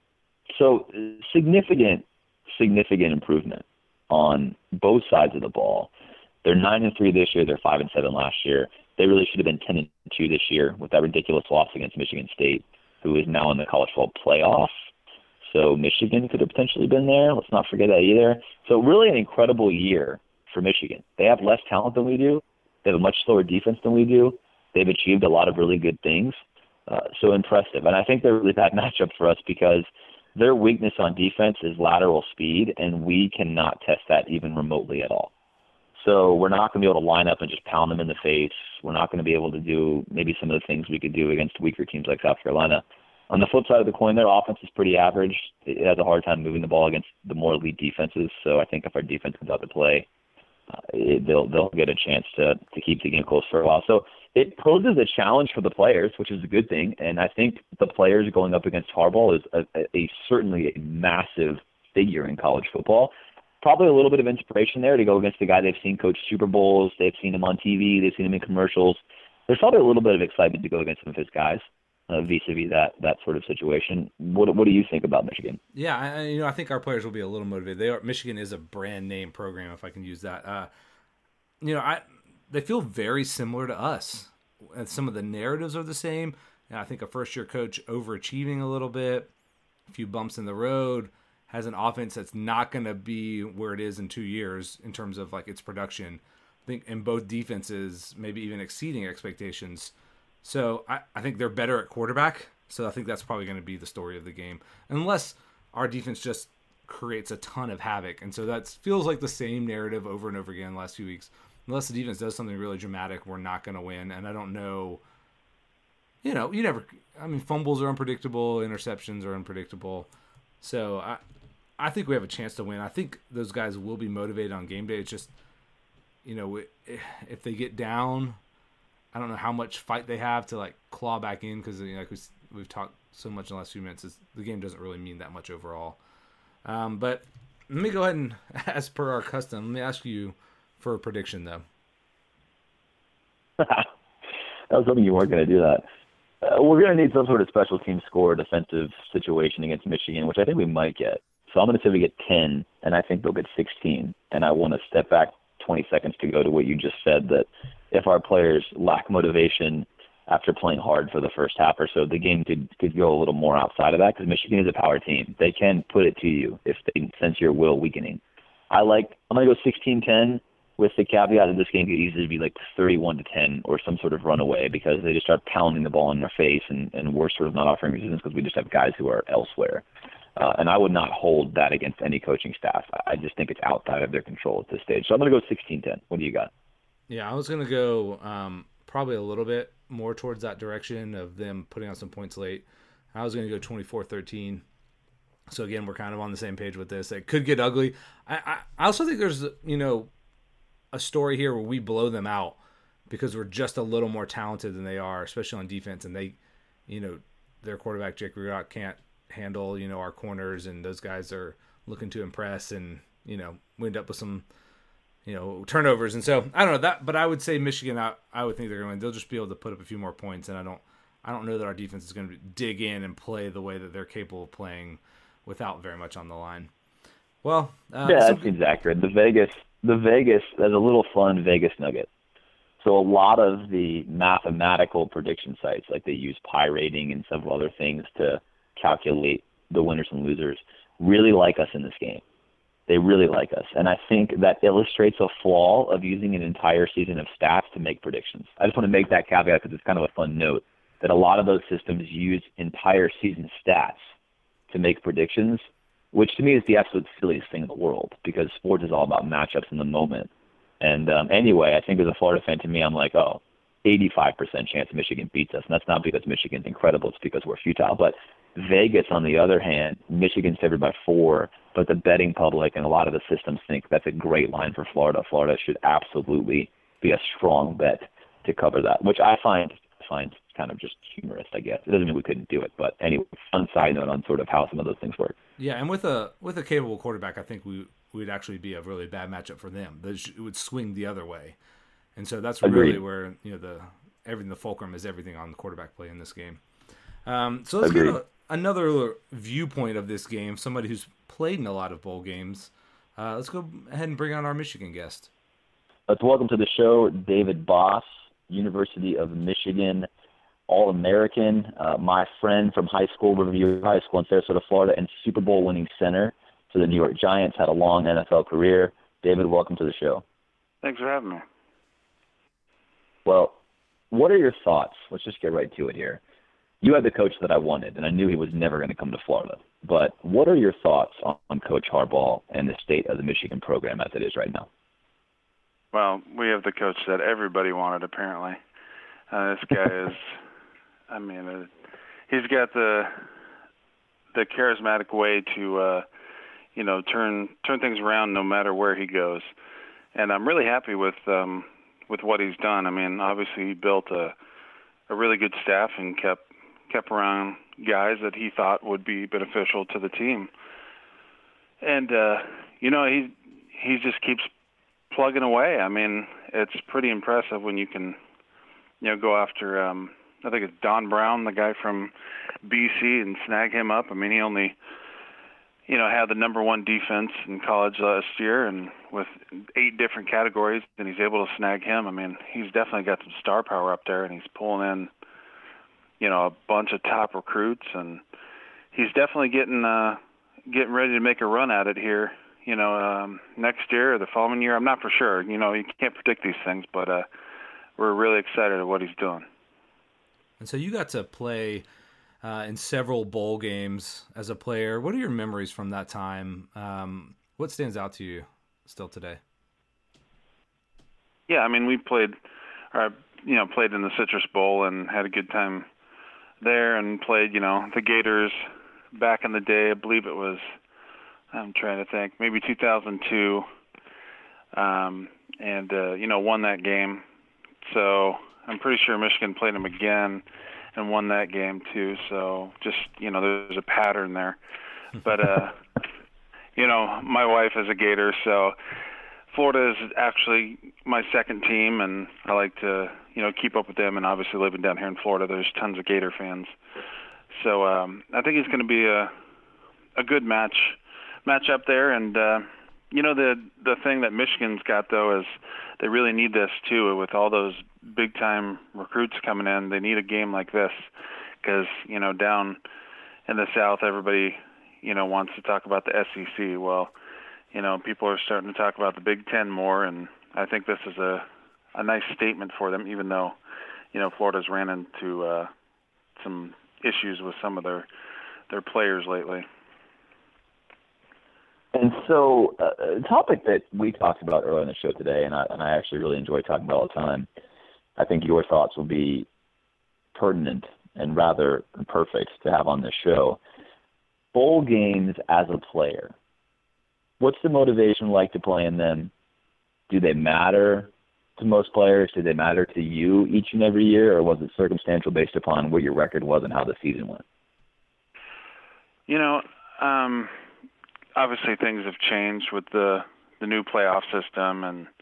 [SPEAKER 5] so significant, significant improvement on both sides of the ball. They're nine and three this year. They're five and seven last year. They really should have been ten and two this year with that ridiculous loss against Michigan State, who is now in the college football playoff. So Michigan could have potentially been there. Let's not forget that either. So really an incredible year for Michigan. They have less talent than we do. They have a much slower defense than we do. They've achieved a lot of really good things. Uh, so impressive. And I think they're a really bad matchup for us because their weakness on defense is lateral speed, and we cannot test that even remotely at all. So we're not going to be able to line up and just pound them in the face. We're not going to be able to do maybe some of the things we could do against weaker teams like South Carolina. On the flip side of the coin, their offense is pretty average. It has a hard time moving the ball against the more elite defenses. So I think if our defense comes out to play, uh, it, they'll they'll get a chance to to keep the game close for a while. So it poses a challenge for the players, which is a good thing. And I think the players going up against Harbaugh is a, a, a certainly a massive figure in college football. Probably a little bit of inspiration there to go against the guy they've seen coach Super Bowls. They've seen him on T V. They've seen him in commercials. There's probably a little bit of excitement to go against some of his guys uh, vis-a-vis that that sort of situation. What what do you think about Michigan?
[SPEAKER 4] Yeah, I, you know, I think our players will be a little motivated. They are Michigan is a brand name program, if I can use that. Uh, you know, I they feel very similar to us. And some of the narratives are the same. And I think a first-year coach overachieving a little bit, a few bumps in the road, has an offense that's not going to be where it is in two years in terms of like its production. I think in both defenses, maybe even exceeding expectations. So I, I think they're better at quarterback. So I think that's probably going to be the story of the game, unless our defense just creates a ton of havoc. And so that feels like the same narrative over and over again the last few weeks. Unless the defense does something really dramatic, we're not going to win. And I don't know, you know, you never, I mean, fumbles are unpredictable, interceptions are unpredictable. So I, I think we have a chance to win. I think those guys will be motivated on game day. It's just, you know, if they get down, I don't know how much fight they have to like claw back in because, you know, like we, we've talked so much in the last few minutes, is the game doesn't really mean that much overall. Um, but let me go ahead and, as per our custom, let me ask you for a prediction, though.
[SPEAKER 5] That was something you weren't going to do that. Uh, we're going to need some sort of special team score defensive situation against Michigan, which I think we might get. So I'm going to say we get ten, and I think they'll get sixteen. And I want to step back twenty seconds to go to what you just said, that if our players lack motivation after playing hard for the first half or so, the game could, could go a little more outside of that because Michigan is a power team. They can put it to you if they sense your will weakening. I like, I'm going to go sixteen ten with the caveat that this game could easily be like thirty-one to ten or some sort of runaway because they just start pounding the ball in their face and, and we're sort of not offering resistance because we just have guys who are elsewhere. Uh, and I would not hold that against any coaching staff. I just think it's outside of their control at this stage. So I'm going to go sixteen ten. What do you got?
[SPEAKER 4] Yeah, I was going to go um, probably a little bit more towards that direction of them putting on some points late. I was going to go twenty-four thirteen. So, again, we're kind of on the same page with this. It could get ugly. I, I, I also think there's, you know, a story here where we blow them out because we're just a little more talented than they are, especially on defense. And they, you know, their quarterback, Jake Riot, can't handle, you know, our corners, and those guys are looking to impress, and, you know, we end up with some, you know, turnovers. And so I don't know that, but I would say Michigan, I, I would think they're going to win. They'll just be able to put up a few more points. And I don't, I don't know that our defense is going to dig in and play the way that they're capable of playing without very much on the line. Well, uh,
[SPEAKER 5] yeah,
[SPEAKER 4] some...
[SPEAKER 5] that seems accurate. The Vegas, the Vegas, there's a little fun Vegas nugget. So a lot of the mathematical prediction sites, like they use Pi rating and several other things to calculate the winners and losers, really like us in this game. They really like us. And I think that illustrates a flaw of using an entire season of stats to make predictions. I just want to make that caveat because it's kind of a fun note that a lot of those systems use entire season stats to make predictions, which to me is the absolute silliest thing in the world because sports is all about matchups in the moment. And um, anyway, I think as a Florida fan, to me, I'm like, oh, eighty-five percent chance Michigan beats us. And that's not because Michigan's incredible. It's because we're futile. But Vegas, on the other hand, Michigan's favored by four, but the betting public and a lot of the systems think that's a great line for Florida. Florida should absolutely be a strong bet to cover that, which I find find kind of just humorous, I guess. It doesn't mean we couldn't do it, but anyway, fun side note on sort of how some of those things work.
[SPEAKER 4] Yeah, and with a with a capable quarterback, I think we would actually be a really bad matchup for them. It would swing the other way, and so that's
[SPEAKER 5] Agreed.
[SPEAKER 4] really where you know the everything the fulcrum is everything on the quarterback play in this game. Um, so let's
[SPEAKER 5] Agreed.
[SPEAKER 4] get a, another viewpoint of this game. Somebody who's played in a lot of bowl games. Uh, let's go ahead and bring on our Michigan guest.
[SPEAKER 5] Let's welcome to the show David Boss, University of Michigan All-American, uh, my friend from high school, Riverview High School in Sarasota, Florida, and Super Bowl winning center for the New York Giants, had a long N F L career. David, welcome to the show.
[SPEAKER 6] Thanks for having me.
[SPEAKER 5] Well, what are your thoughts? Let's just get right to it here. You had the coach that I wanted, and I knew he was never going to come to Florida. But what are your thoughts on, on Coach Harbaugh and the state of the Michigan program as it is right now?
[SPEAKER 6] Well, we have the coach that everybody wanted, apparently. Uh, this guy is, I mean, uh, he's got the the charismatic way to, uh, you know, turn turn things around no matter where he goes. And I'm really happy with um, with what he's done. I mean, obviously he built a a really good staff and kept kept around guys that he thought would be beneficial to the team. And uh, you know, he he just keeps plugging away. I mean, it's pretty impressive when you can, you know, go after, um, I think it's Don Brown, the guy from B C, and snag him up. I mean, he only, you know, had the number one defense in college last year and with eight different categories, and he's able to snag him. I mean, he's definitely got some star power up there, and he's pulling in, you know, a bunch of top recruits, and he's definitely getting uh, getting ready to make a run at it here. You know, um, next year or the following year, I'm not for sure. You know, you can't predict these things, but uh, we're really excited at what he's doing.
[SPEAKER 4] And so you got to play uh, in several bowl games as a player. What are your memories from that time? Um, what stands out to you still today?
[SPEAKER 6] Yeah, I mean, we played, or, you know, played in the Citrus Bowl and had a good time there, and played, you know, the Gators back in the day. I believe it was, I'm trying to think, maybe two thousand two, um, and, uh, you know, won that game. So I'm pretty sure Michigan played them again and won that game too. So just, you know, there's a pattern there. But, uh, you know, my wife is a Gator, so Florida is actually my second team, and I like to, you know, keep up with them. And obviously living down here in Florida, there's tons of Gator fans. So um, I think it's going to be a a good match match up there. And, uh, you know, the the thing that Michigan's got, though, is they really need this, too, with all those big-time recruits coming in. They need a game like this because, you know, down in the South, everybody, you know, wants to talk about the S E C. Well, you know, people are starting to talk about the Big Ten more, and I think this is a, a nice statement for them, even though, you know, Florida's ran into uh, some issues with some of their their players lately.
[SPEAKER 5] And so uh, a topic that we talked about earlier in the show today, and I, and I actually really enjoy talking about all the time, I think your thoughts will be pertinent and rather perfect to have on this show. Bowl games as a player. What's the motivation like to play in them? Do they matter to most players? Do they matter to you each and every year, or was it circumstantial based upon what your record was and how the season went?
[SPEAKER 6] You know, um, obviously things have changed with the, the new playoff system, and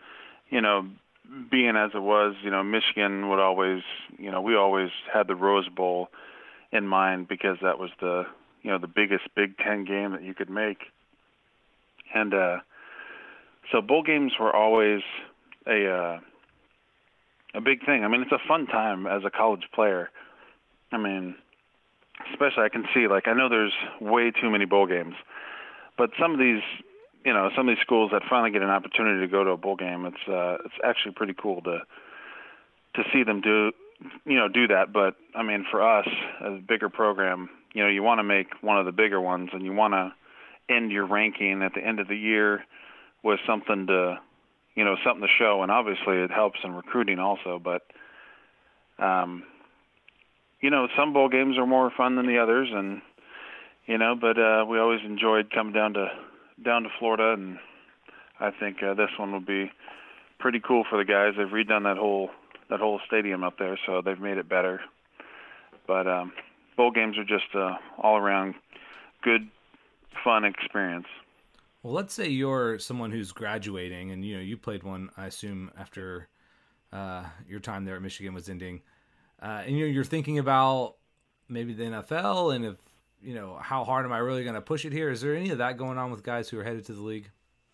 [SPEAKER 6] you know, being as it was, you know, Michigan would always, you know, we always had the Rose Bowl in mind because that was the, you know, the biggest Big Ten game that you could make. And uh, so bowl games were always a uh, a big thing. I mean, it's a fun time as a college player. I mean, especially I can see, like, I know there's way too many bowl games, but some of these, you know, some of these schools that finally get an opportunity to go to a bowl game, it's uh, it's actually pretty cool to to see them do, you know, do that. But I mean, for us, as a bigger program, you know, you want to make one of the bigger ones, and you want to end your ranking at the end of the year with something to, you know, something to show. And obviously, it helps in recruiting also. But, um, you know, some bowl games are more fun than the others, and you know, but uh, we always enjoyed coming down to down to Florida, and I think uh, this one will be pretty cool for the guys. They've redone that whole that whole stadium up there, so they've made it better. But um, bowl games are just uh, all around good, fun experience.
[SPEAKER 4] Well, let's say you're someone who's graduating, and you know you played one, I assume, after uh, your time there at Michigan was ending, uh, and you know, you're thinking about maybe the N F L, and if you know, how hard am I really going to push it here? Is there any of that going on with guys who are headed to the league?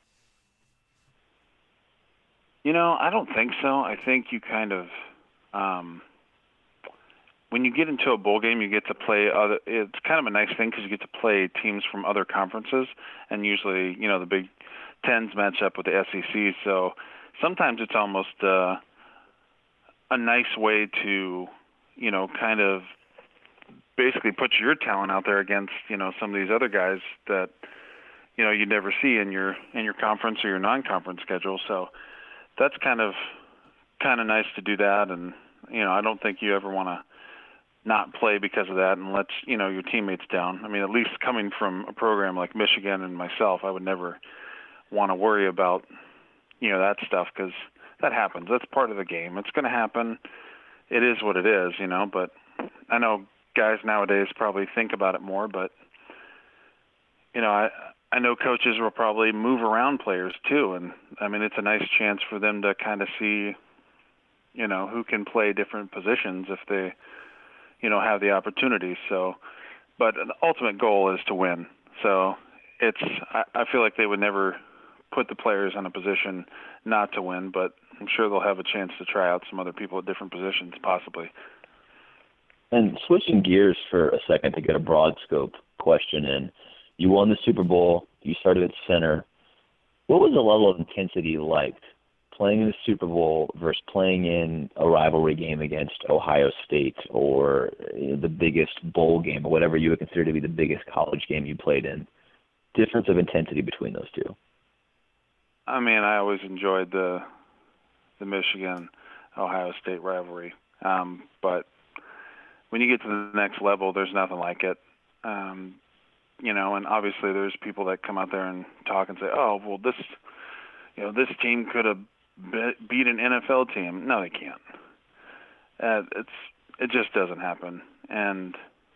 [SPEAKER 6] You know, I don't think so. I think you kind of, um, when you get into a bowl game, you get to play other, it's kind of a nice thing because you get to play teams from other conferences, and usually, you know, the Big Tens match up with the S E C. So sometimes it's almost uh, a nice way to, you know, kind of basically put your talent out there against, you know, some of these other guys that, you know, you never see in your in your conference or your non-conference schedule. So that's kind of kind of nice to do that. And, you know, I don't think you ever want to not play because of that and let, you know, your teammates down. I mean, at least coming from a program like Michigan and myself, I would never want to worry about, you know, that stuff because that happens. That's part of the game. It's going to happen. It is what it is, you know, but I know guys nowadays probably think about it more, but you know, I I know coaches will probably move around players too, and I mean it's a nice chance for them to kind of see, you know, who can play different positions if they, you know, have the opportunity. So, but the ultimate goal is to win. So it's I, I feel like they would never put the players in a position not to win, but I'm sure they'll have a chance to try out some other people at different positions possibly.
[SPEAKER 5] And switching gears for a second to get a broad scope question in, you won the Super Bowl, you started at center. What was the level of intensity like playing in the Super Bowl versus playing in a rivalry game against Ohio State or the biggest bowl game or whatever you would consider to be the biggest college game you played in? Difference of intensity between those two.
[SPEAKER 6] I mean, I always enjoyed the the Michigan-Ohio State rivalry, um, but when you get to the next level, there's nothing like it. Um, you know, and obviously there's people that come out there and talk and say, oh, well, this, you know, this team could have be- beat an N F L team. No, they can't. Uh, it's it just doesn't happen. And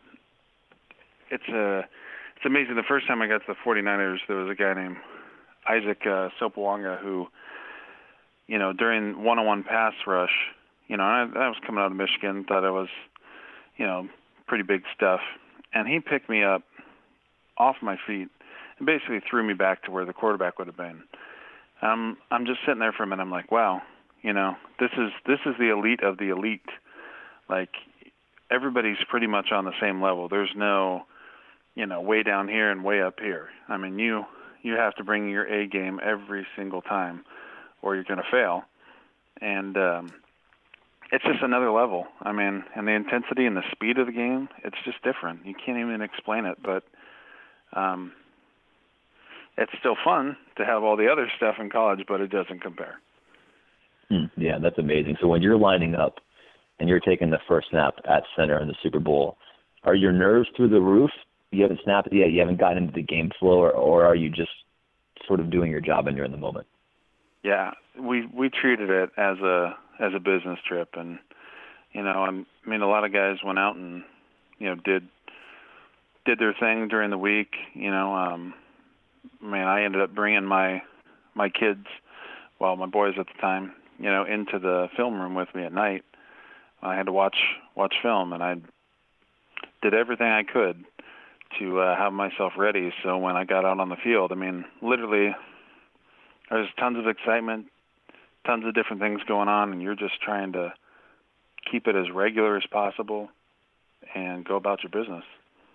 [SPEAKER 6] it's a, it's amazing. The first time I got to the 49ers, there was a guy named Isaac uh, Sopawanga who, you know, during one-on-one pass rush, you know, I, I was coming out of Michigan, thought I was, you know, pretty big stuff. And he picked me up off my feet and basically threw me back to where the quarterback would have been. Um, I'm just sitting there for a minute. I'm like, wow, you know, this is this is the elite of the elite. Like, everybody's pretty much on the same level. There's no, you know, way down here and way up here. I mean, you you have to bring your A game every single time or you're going to fail. And um, it's just another level. I mean, and the intensity and the speed of the game, it's just different. You can't even explain it, but um, it's still fun to have all the other stuff in college, but it doesn't compare.
[SPEAKER 5] Hmm, yeah, that's amazing. So when you're lining up and you're taking the first snap at center in the Super Bowl, are your nerves through the roof? You haven't snapped it yet, you haven't gotten into the game flow, or, or are you just sort of doing your job and you're in the moment?
[SPEAKER 6] Yeah, we we treated it as a as a business trip, and you know, I'm, I mean, a lot of guys went out and you know did did their thing during the week. You know, um, I mean, I ended up bringing my my kids well, my boys at the time, you know, into the film room with me at night. I had to watch watch film, and I did everything I could to uh, have myself ready. So when I got out on the field, I mean, literally, there's tons of excitement, tons of different things going on, and you're just trying to keep it as regular as possible and go about your business.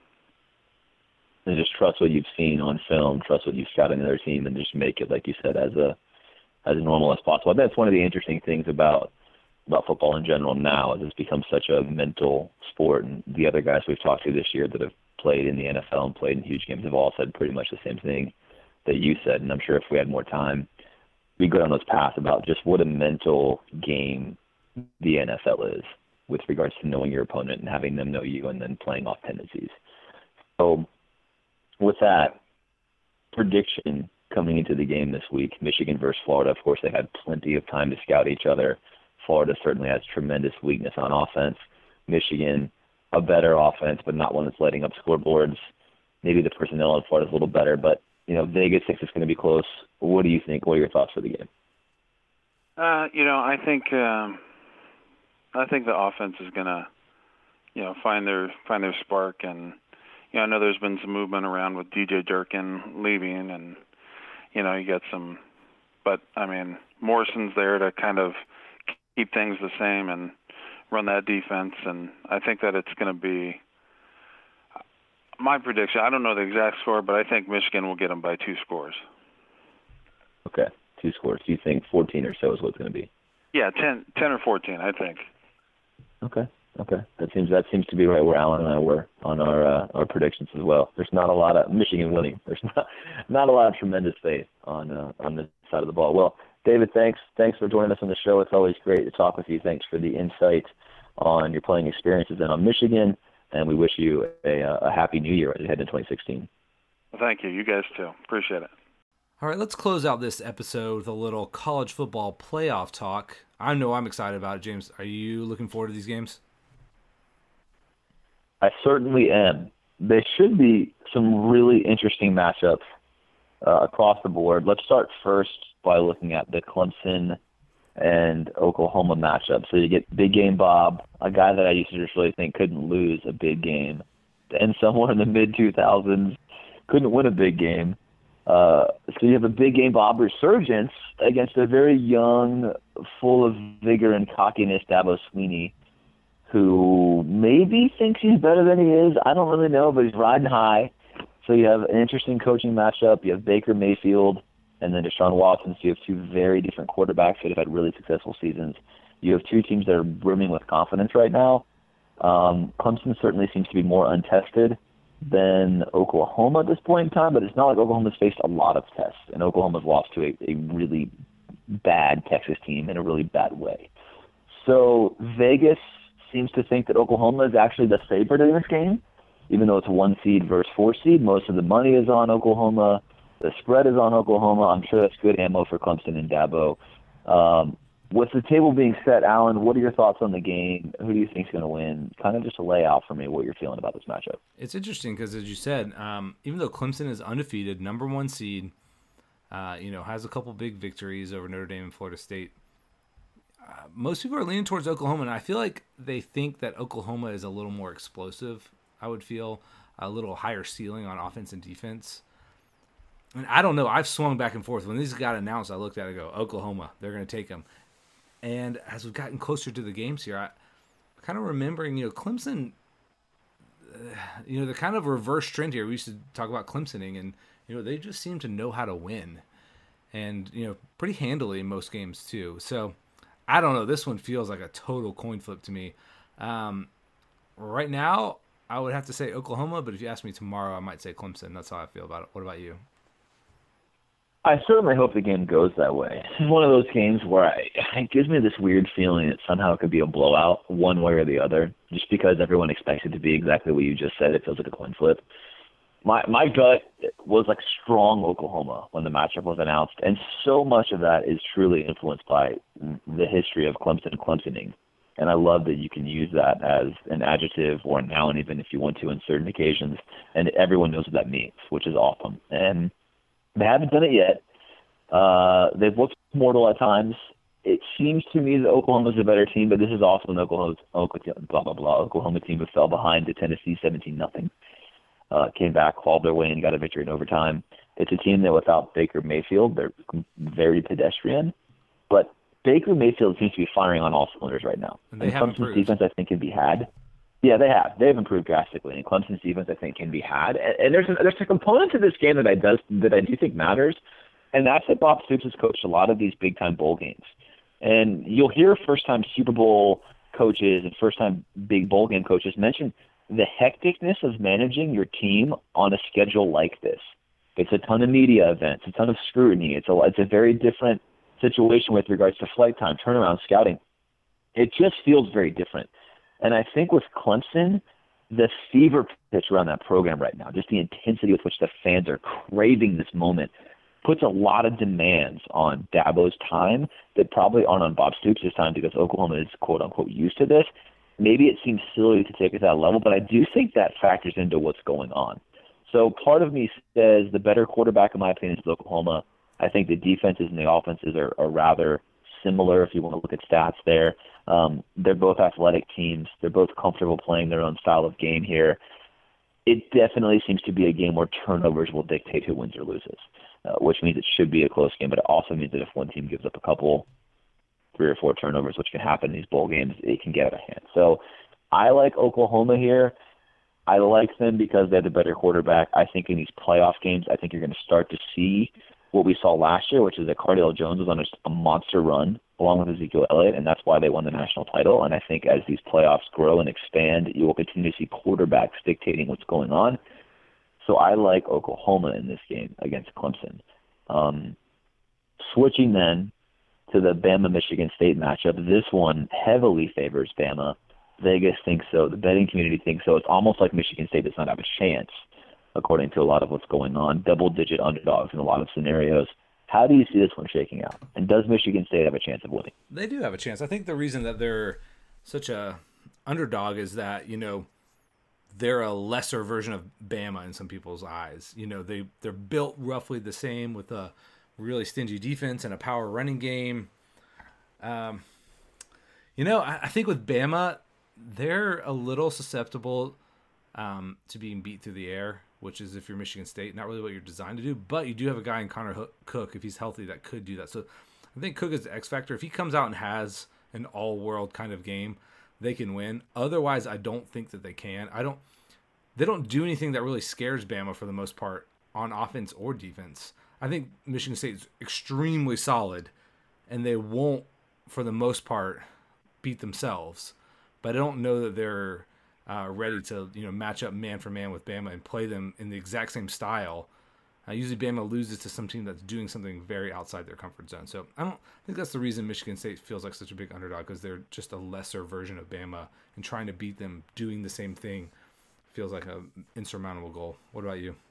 [SPEAKER 5] And just trust what you've seen on film, trust what you've scouted in their team, and just make it, like you said, as a as normal as possible. I think that's one of the interesting things about about football in general now, is it's become such a mental sport. And the other guys we've talked to this year that have played in the N F L and played in huge games have all said pretty much the same thing that you said. And I'm sure if we had more time, we'd go down those paths about just what a mental game the N F L is with regards to knowing your opponent and having them know you and then playing off tendencies. So with that, prediction coming into the game this week, Michigan versus Florida. Of course, they had plenty of time to scout each other. Florida certainly has tremendous weakness on offense. Michigan, a better offense, but not one that's lighting up scoreboards. Maybe the personnel in Florida is a little better, but you know, Vegas thinks it's going to be close. What do you think? What are your thoughts for the game?
[SPEAKER 6] Uh, you know, I think um, I think the offense is going to, you know, find their find their spark, and you know, I know there's been some movement around with D J Durkin leaving, and you know, you got some, but I mean, Morrison's there to kind of keep things the same and run that defense, and I think that it's going to be my prediction. I don't know the exact score, but I think Michigan will get them by two scores.
[SPEAKER 5] Okay, two scores. Do you think fourteen or so is what it's going to be?
[SPEAKER 6] Yeah, ten, ten or fourteen, I think.
[SPEAKER 5] Okay, okay. That seems that seems to be right where Alan and I were on our uh, our predictions as well. There's not a lot of Michigan winning. There's not not a lot of tremendous faith on uh, on this side of the ball. Well, David, thanks. Thanks for joining us on the show. It's always great to talk with you. Thanks for the insight on your playing experiences and on Michigan, and we wish you a, a happy new year as you head into twenty sixteen.
[SPEAKER 6] Well, thank you. You guys too. Appreciate it.
[SPEAKER 4] All right, let's close out this episode with a little college football playoff talk. I know I'm excited about it, James. Are you looking forward to these games?
[SPEAKER 5] I certainly am. There should be some really interesting matchups uh, across the board. Let's start first by looking at the Clemson and Oklahoma matchup. So you get Big Game Bob, a guy that I used to just really think couldn't lose a big game, and somewhere in the mid two thousands couldn't win a big game. Uh, so you have a Big Game Bob resurgence against a very young, full of vigor and cockiness Dabo Swinney, who maybe thinks he's better than he is. I don't really know, but he's riding high. So you have an interesting coaching matchup. You have Baker Mayfield and then Deshaun Watson. So you have two very different quarterbacks that have had really successful seasons. You have two teams that are brimming with confidence right now. Um, Clemson certainly seems to be more untested than Oklahoma at this point in time, but it's not like Oklahoma's faced a lot of tests, and Oklahoma's lost to a, a really bad Texas team in a really bad way. So Vegas seems to think that Oklahoma is actually the favorite in this game, even though it's one seed versus four seed. Most of the money is on Oklahoma. The spread is on Oklahoma. I'm sure that's good ammo for Clemson and Dabo. Um, with the table being set, Alan, what are your thoughts on the game? Who do you think is going to win? Kind of just a lay out for me what you're feeling about this matchup.
[SPEAKER 4] It's interesting because, as you said, um, even though Clemson is undefeated, number one seed, uh, you know, has a couple big victories over Notre Dame and Florida State, uh, most people are leaning towards Oklahoma, and I feel like they think that Oklahoma is a little more explosive. I would feel a little higher ceiling on offense and defense. And I don't know. I've swung back and forth. When these got announced, I looked at it and go, Oklahoma, they're going to take them. And as we've gotten closer to the games here, I kind of remembering, you know, Clemson, uh, you know, the kind of reverse trend here. We used to talk about Clemsoning, and, you know, they just seem to know how to win. And, you know, pretty handily in most games, too. So, I don't know. This one feels like a total coin flip to me. Um, right now, I would have to say Oklahoma, but if you ask me tomorrow, I might say Clemson. That's how I feel about it. What about you?
[SPEAKER 5] I certainly hope the game goes that way. This is one of those games where I, it gives me this weird feeling that somehow it could be a blowout one way or the other, just because everyone expects it to be exactly what you just said. It feels like a coin flip. My my gut was like strong Oklahoma when the matchup was announced, and so much of that is truly influenced by the history of Clemson Clemsoning. And I love that you can use that as an adjective or a noun even if you want to on certain occasions, and everyone knows what that means, which is awesome. And they haven't done it yet. Uh, they've looked mortal at times. It seems to me that Oklahoma's a better team, but this is also an Oklahoma, Oklahoma blah blah blah Oklahoma team who fell behind to Tennessee seventeen nothing. Uh, came back, clawed their way, and got a victory in overtime. It's a team that without Baker Mayfield, they're very pedestrian. But Baker Mayfield seems to be firing on all cylinders right now.
[SPEAKER 4] And they
[SPEAKER 5] and
[SPEAKER 4] have
[SPEAKER 5] Clemson's
[SPEAKER 4] improved.
[SPEAKER 5] defense, I think, can be had. Yeah, they have. They've improved drastically, and Clemson's defense, I think, can be had. And, and there's a, there's a component to this game that I does that I do think matters, and that's that Bob Stoops has coached a lot of these big time bowl games. And you'll hear first time Super Bowl coaches and first time big bowl game coaches mention the hecticness of managing your team on a schedule like this. It's a ton of media events, a ton of scrutiny. It's a it's a very different situation with regards to flight time, turnaround, scouting. It just feels very different. And I think with Clemson, the fever pitch around that program right now, just the intensity with which the fans are craving this moment, puts a lot of demands on Dabo's time that probably aren't on Bob Stoops' time because Oklahoma is quote-unquote used to this. Maybe it seems silly to take it to that level, but I do think that factors into what's going on. So part of me says the better quarterback, in my opinion, is Oklahoma. I think the defenses and the offenses are, are rather similar if you want to look at stats there. Um, they're both athletic teams. They're both comfortable playing their own style of game here. It definitely seems to be a game where turnovers will dictate who wins or loses, uh, which means it should be a close game, but it also means that if one team gives up a couple, three or four turnovers, which can happen in these bowl games, it can get out of hand. So I like Oklahoma here. I like them because they have the better quarterback. I think in these playoff games, I think you're going to start to see what we saw last year, which is that Cardale Jones was on a, a monster run along with Ezekiel Elliott, and that's why they won the national title. And I think as these playoffs grow and expand, you will continue to see quarterbacks dictating what's going on. So I like Oklahoma in this game against Clemson. Um, switching then to the Bama-Michigan State matchup, this one heavily favors Bama. Vegas thinks so. The betting community thinks so. It's almost like Michigan State does not have a chance, according to a lot of what's going on. Double-digit underdogs in a lot of scenarios. How do you see this one shaking out? And does Michigan State have a chance of winning?
[SPEAKER 4] They do have a chance. I think the reason that they're such a underdog is that, you know, they're a lesser version of Bama in some people's eyes. You know, they, they're built roughly the same with a really stingy defense and a power running game. Um, you know, I, I think with Bama, they're a little susceptible um, to being beat through the air, which is if you're Michigan State, not really what you're designed to do. But you do have a guy in Connor Cook, if he's healthy, that could do that. So I think Cook is the X factor. If he comes out and has an all-world kind of game, they can win. Otherwise, I don't think that they can. I don't. They don't do anything that really scares Bama for the most part on offense or defense. I think Michigan State is extremely solid, and they won't, for the most part, beat themselves. But I don't know that they're uh, ready to, you know, match up man for man with Bama and play them in the exact same style. Uh, usually Bama loses to some team that's doing something very outside their comfort zone. So I don't I think that's the reason Michigan State feels like such a big underdog, because they're just a lesser version of Bama, and trying to beat them doing the same thing feels like an insurmountable goal. What about you?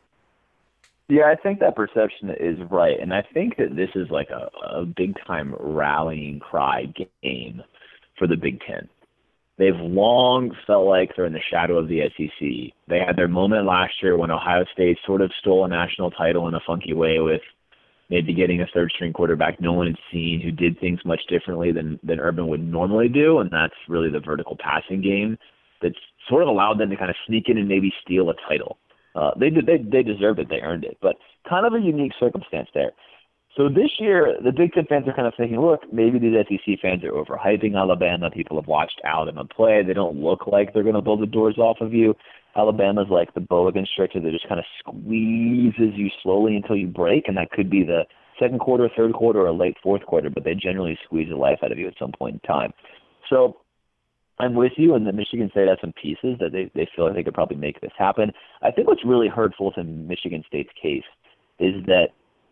[SPEAKER 5] Yeah, I think that perception is right, and I think that this is like a, a big-time rallying cry game for the Big Ten. They've long felt like they're in the shadow of the S E C. They had their moment last year when Ohio State sort of stole a national title in a funky way with maybe getting a third-string quarterback no one had seen who did things much differently than, than Urban would normally do, and that's really the vertical passing game that's sort of allowed them to kind of sneak in and maybe steal a title. Uh, they did. They, they deserved it. They earned it. But kind of a unique circumstance there. So this year, the Big Ten fans are kind of thinking, look, maybe these S E C fans are overhyping Alabama. People have watched Alabama play. They don't look like they're going to blow the doors off of you. Alabama's like the boa constrictor that just kind of squeezes you slowly until you break, and that could be the second quarter, third quarter, or late fourth quarter, but they generally squeeze the life out of you at some point in time. So I'm with you, and the Michigan State has some pieces that they, they feel like they could probably make this happen. I think what's really hurtful to Michigan State's case is that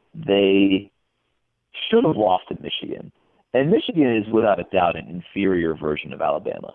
[SPEAKER 5] they should have lost to Michigan. And Michigan is, without a doubt, an inferior version of Alabama.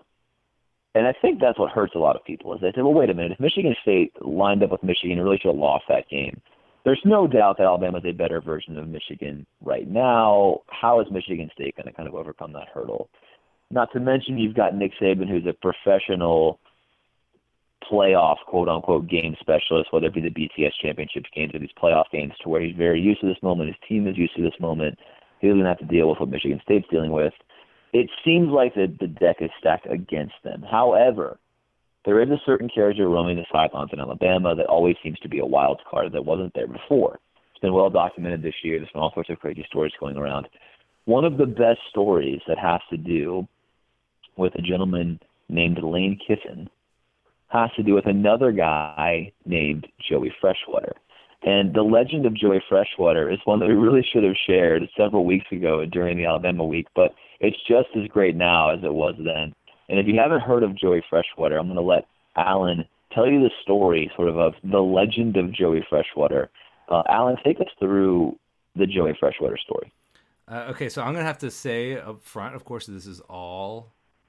[SPEAKER 5] And I think that's what hurts a lot of people, is they say, well, wait a minute, if Michigan State lined up with Michigan, it really should have lost that game. There's no doubt that Alabama is a better version of Michigan right now. How is Michigan State going to kind of overcome that hurdle? Not to mention you've got Nick Saban, who's a professional playoff, quote-unquote, game specialist, whether it be the B C S championship games or these playoff games, to where he's very used to this moment. His team is used to this moment. He doesn't have to deal with what Michigan State's dealing with. It seems like the, the deck is stacked against them. However, there is a certain character roaming the sidelines in Alabama that always seems to be a wild card that wasn't there before. It's been well documented this year. There's been all sorts of crazy stories going around. One of the best stories that has to do with a gentleman named Lane Kiffin has to do with another guy named Joey Freshwater. And the legend of Joey Freshwater is one that we really should have shared several weeks ago during the Alabama week, but it's just as great now as it was then. And if you haven't heard of Joey Freshwater, I'm going to let Alan tell you the story sort of of the legend of Joey Freshwater. Uh, Alan, take us through the Joey Freshwater story.
[SPEAKER 4] Uh, okay, so I'm going to have to say up front, of course, this is all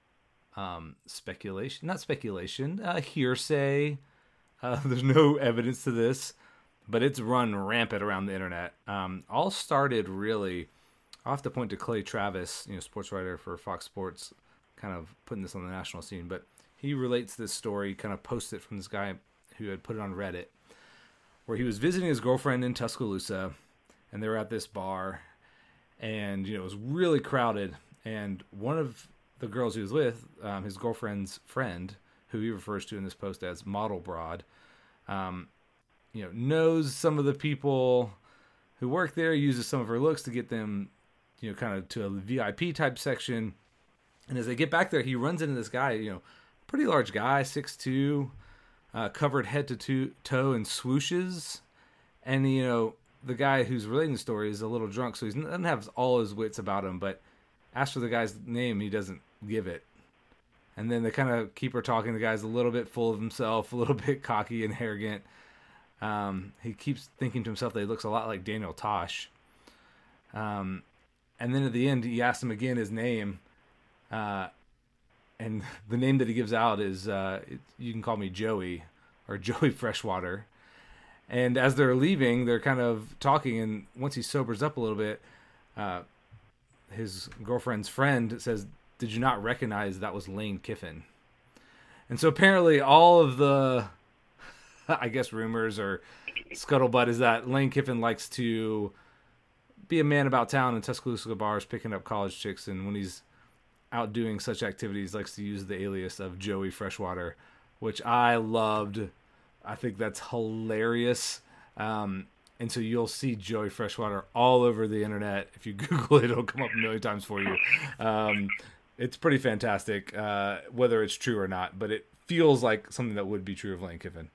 [SPEAKER 4] um, speculation. Not speculation, uh, hearsay. Uh, there's no evidence to this, but it's run rampant around the internet. Um, all started really, I'll have to point to Clay Travis, you know, sports writer for Fox Sports, kind of putting this on the national scene, but he relates this story, kind of posted from this guy who had put it on Reddit, where he was visiting his girlfriend in Tuscaloosa, and they were at this bar, and you know it was really crowded, and one of the girls he was with, um, his girlfriend's friend, who he refers to in this post as Model Broad, um, you know, knows some of the people who work there, uses some of her looks to get them, you know, kind of to a V I P type section. And as they get back there, he runs into this guy, you know, pretty large guy, six two, uh, covered head to to toe in swooshes. And, you know, the guy who's relating the story is a little drunk, so he doesn't have all his wits about him, but asks for the guy's name, he doesn't give it. And then they kind of keep her talking. The guy's a little bit full of himself, a little bit cocky and arrogant. Um, he keeps thinking to himself that he looks a lot like Daniel Tosh. Um, and then at the end, he asks him again his name. Uh, and the name that he gives out is, uh, it, you can call me Joey, or Joey Freshwater. And as they're leaving, they're kind of talking, and once he sobers up a little bit, uh, his girlfriend's friend says, "Did you not recognize that was Lane Kiffin?" And so apparently all of the, I guess, rumors or scuttlebutt is that Lane Kiffin likes to be a man about town in Tuscaloosa bars, picking up college chicks, and when he's out doing such activities, likes to use the alias of Joey Freshwater, which I loved. I think that's hilarious. Um, and so you'll see Joey Freshwater all over the internet. If you Google it, it'll come up a million times for you. Um, it's pretty fantastic, uh, whether it's true or not, but it feels like something that would be true of Lane Kiffin.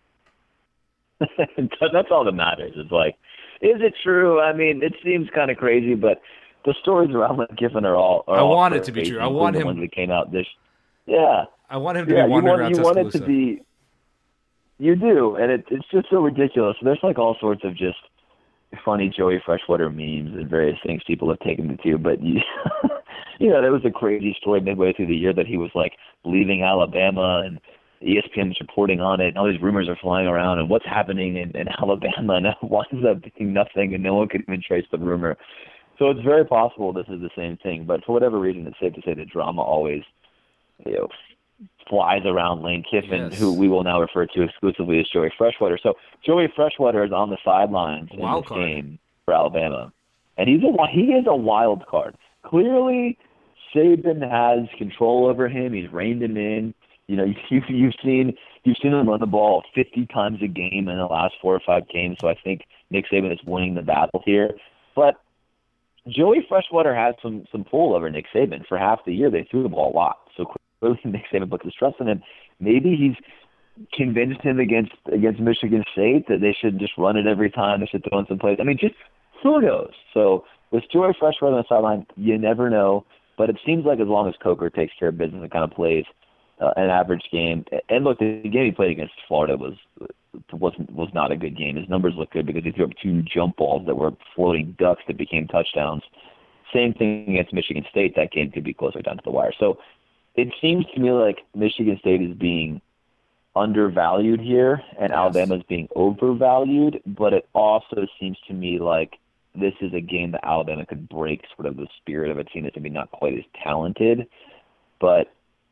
[SPEAKER 5] That's all that matters. It's like, is it true? I mean, it seems kind of crazy, but the stories around Lane Kiffin are all. Are
[SPEAKER 4] I
[SPEAKER 5] all
[SPEAKER 4] want it to be true. I want him.
[SPEAKER 5] The ones that came out this. Yeah.
[SPEAKER 4] I want him to
[SPEAKER 5] yeah,
[SPEAKER 4] be wandering
[SPEAKER 5] you want,
[SPEAKER 4] around
[SPEAKER 5] you want
[SPEAKER 4] Tuscaloosa.
[SPEAKER 5] it to be. You do, and it, it's just so ridiculous. There's like all sorts of just funny Joey Freshwater memes and various things people have taken it to. But you, you know, there was a crazy story midway through the year that he was like leaving Alabama, and E S P N was reporting on it, and all these rumors are flying around, and what's happening in, in Alabama, and why is that being nothing, and no one could even trace the rumor. So it's very possible this is the same thing, but for whatever reason, it's safe to say that drama always, you know, flies around Lane Kiffin,
[SPEAKER 4] yes.
[SPEAKER 5] who we will now refer to exclusively as Joey Freshwater. So Joey Freshwater is on the sidelines in
[SPEAKER 4] Wild
[SPEAKER 5] this
[SPEAKER 4] card.
[SPEAKER 5] game for Alabama, and he's a he is a wild card. Clearly, Saban has control over him. He's reined him in. You know, you've you've seen you've seen him run the ball fifty times a game in the last four or five games. So I think Nick Saban is winning the battle here. But Joey Freshwater has some some pull over Nick Saban. For half the year, they threw the ball a lot. So clearly, Nick Saban put his trust in him. Maybe he's convinced him against against Michigan State that they should just run it every time. They should throw in some plays. I mean, just who knows? So with Joey Freshwater on the sideline, you never know. But it seems like as long as Coker takes care of business and kind of plays uh, an average game, and look, the game he played against Florida was wasn't was not a good game. His numbers look good because he threw up two jump balls that were floating ducks that became touchdowns. Same thing against Michigan State. That game could be closer down to the wire. So it seems to me like Michigan State is being undervalued here and
[SPEAKER 4] Yes.
[SPEAKER 5] Alabama is being overvalued, but it also seems to me like this is a game that Alabama could break sort of the spirit of a team that's maybe not quite as talented. But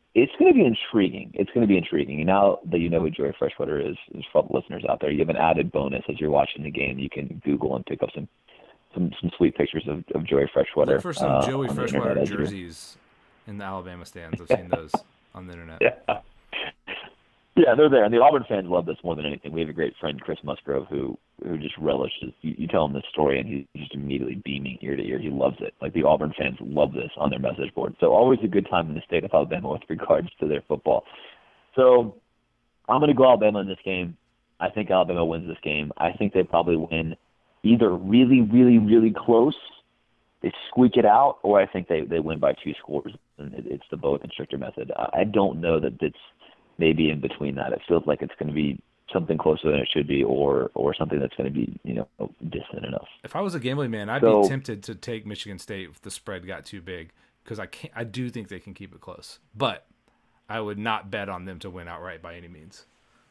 [SPEAKER 5] it's going to be intriguing. It's going to be intriguing. Now that you know who Joey Freshwater is, is for the listeners out there, you have an added bonus as you're watching the game. You can Google and pick up some some, some sweet pictures of, of Joey Freshwater.
[SPEAKER 4] Look for some
[SPEAKER 5] uh,
[SPEAKER 4] Joey Freshwater jerseys in the Alabama stands. I've seen those on the internet.
[SPEAKER 5] Yeah. Yeah, they're there, and the Auburn fans love this more than anything. We have a great friend, Chris Musgrove, who who just relishes. You, you tell him this story, and he's just immediately beaming ear to ear. He loves it. Like, the Auburn fans love this on their message board. So always a good time in the state of Alabama with regards to their football. So I'm going to go Alabama in this game. I think Alabama wins this game. I think they probably win either really, really, really close, they squeak it out, or I think they, they win by two scores. And it, it's the Bo Constrictor method. I, I don't know that it's maybe in between that. It feels like it's going to be something closer than it should be, or or something that's going to be, you know, distant enough.
[SPEAKER 4] If I was a gambling man, I'd
[SPEAKER 5] so,
[SPEAKER 4] be tempted to take Michigan State if the spread got too big, because I can't. I do think they can keep it close, but I would not bet on them to win outright by any means.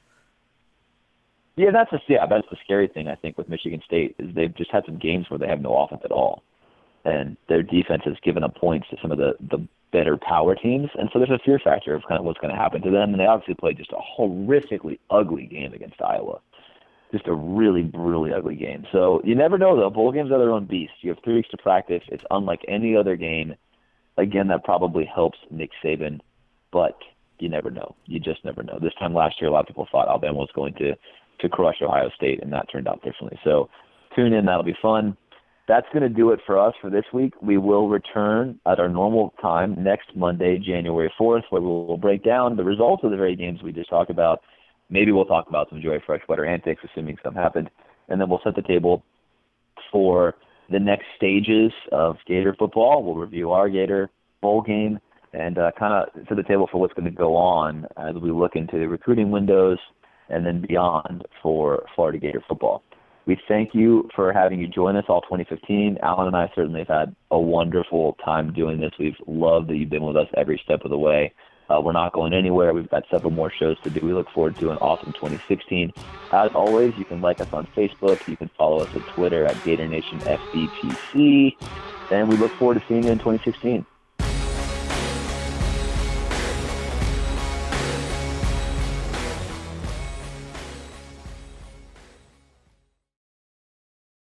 [SPEAKER 5] Yeah, that's the yeah, that's the scary thing I think with Michigan State is they've just had some games where they have no offense at all, and their defense has given up points to some of the the better power teams, and so there's a fear factor of kind of what's going to happen to them. And they obviously played just a horrifically ugly game against Iowa, just a really brutally ugly game. So you never know, though. Bowl games are their own beast. You have three weeks to practice. It's unlike any other game. Again, that probably helps Nick Saban, but you never know. You just never know. This time last year, a lot of people thought Alabama was going to to crush Ohio State, and that turned out differently. So tune in. That'll be fun. That's going to do it for us for this week. We will return at our normal time next Monday, January fourth, where we will break down the results of the very games we just talked about. Maybe we'll talk about some Joey Freshwater antics, assuming some happened. And then we'll set the table for the next stages of Gator football. We'll review our Gator bowl game and uh, kind of set the table for what's going to go on as we look into the recruiting windows and then beyond for Florida Gator football. We thank you for having you join us all twenty fifteen. Alan and I certainly have had a wonderful time doing this. We've loved that you've been with us every step of the way. Uh, we're not going anywhere. We've got several more shows to do. We look forward to an awesome twenty sixteen. As always, you can like us on Facebook. You can follow us on Twitter at Gator Nation F B P C. And we look forward to seeing you in twenty sixteen.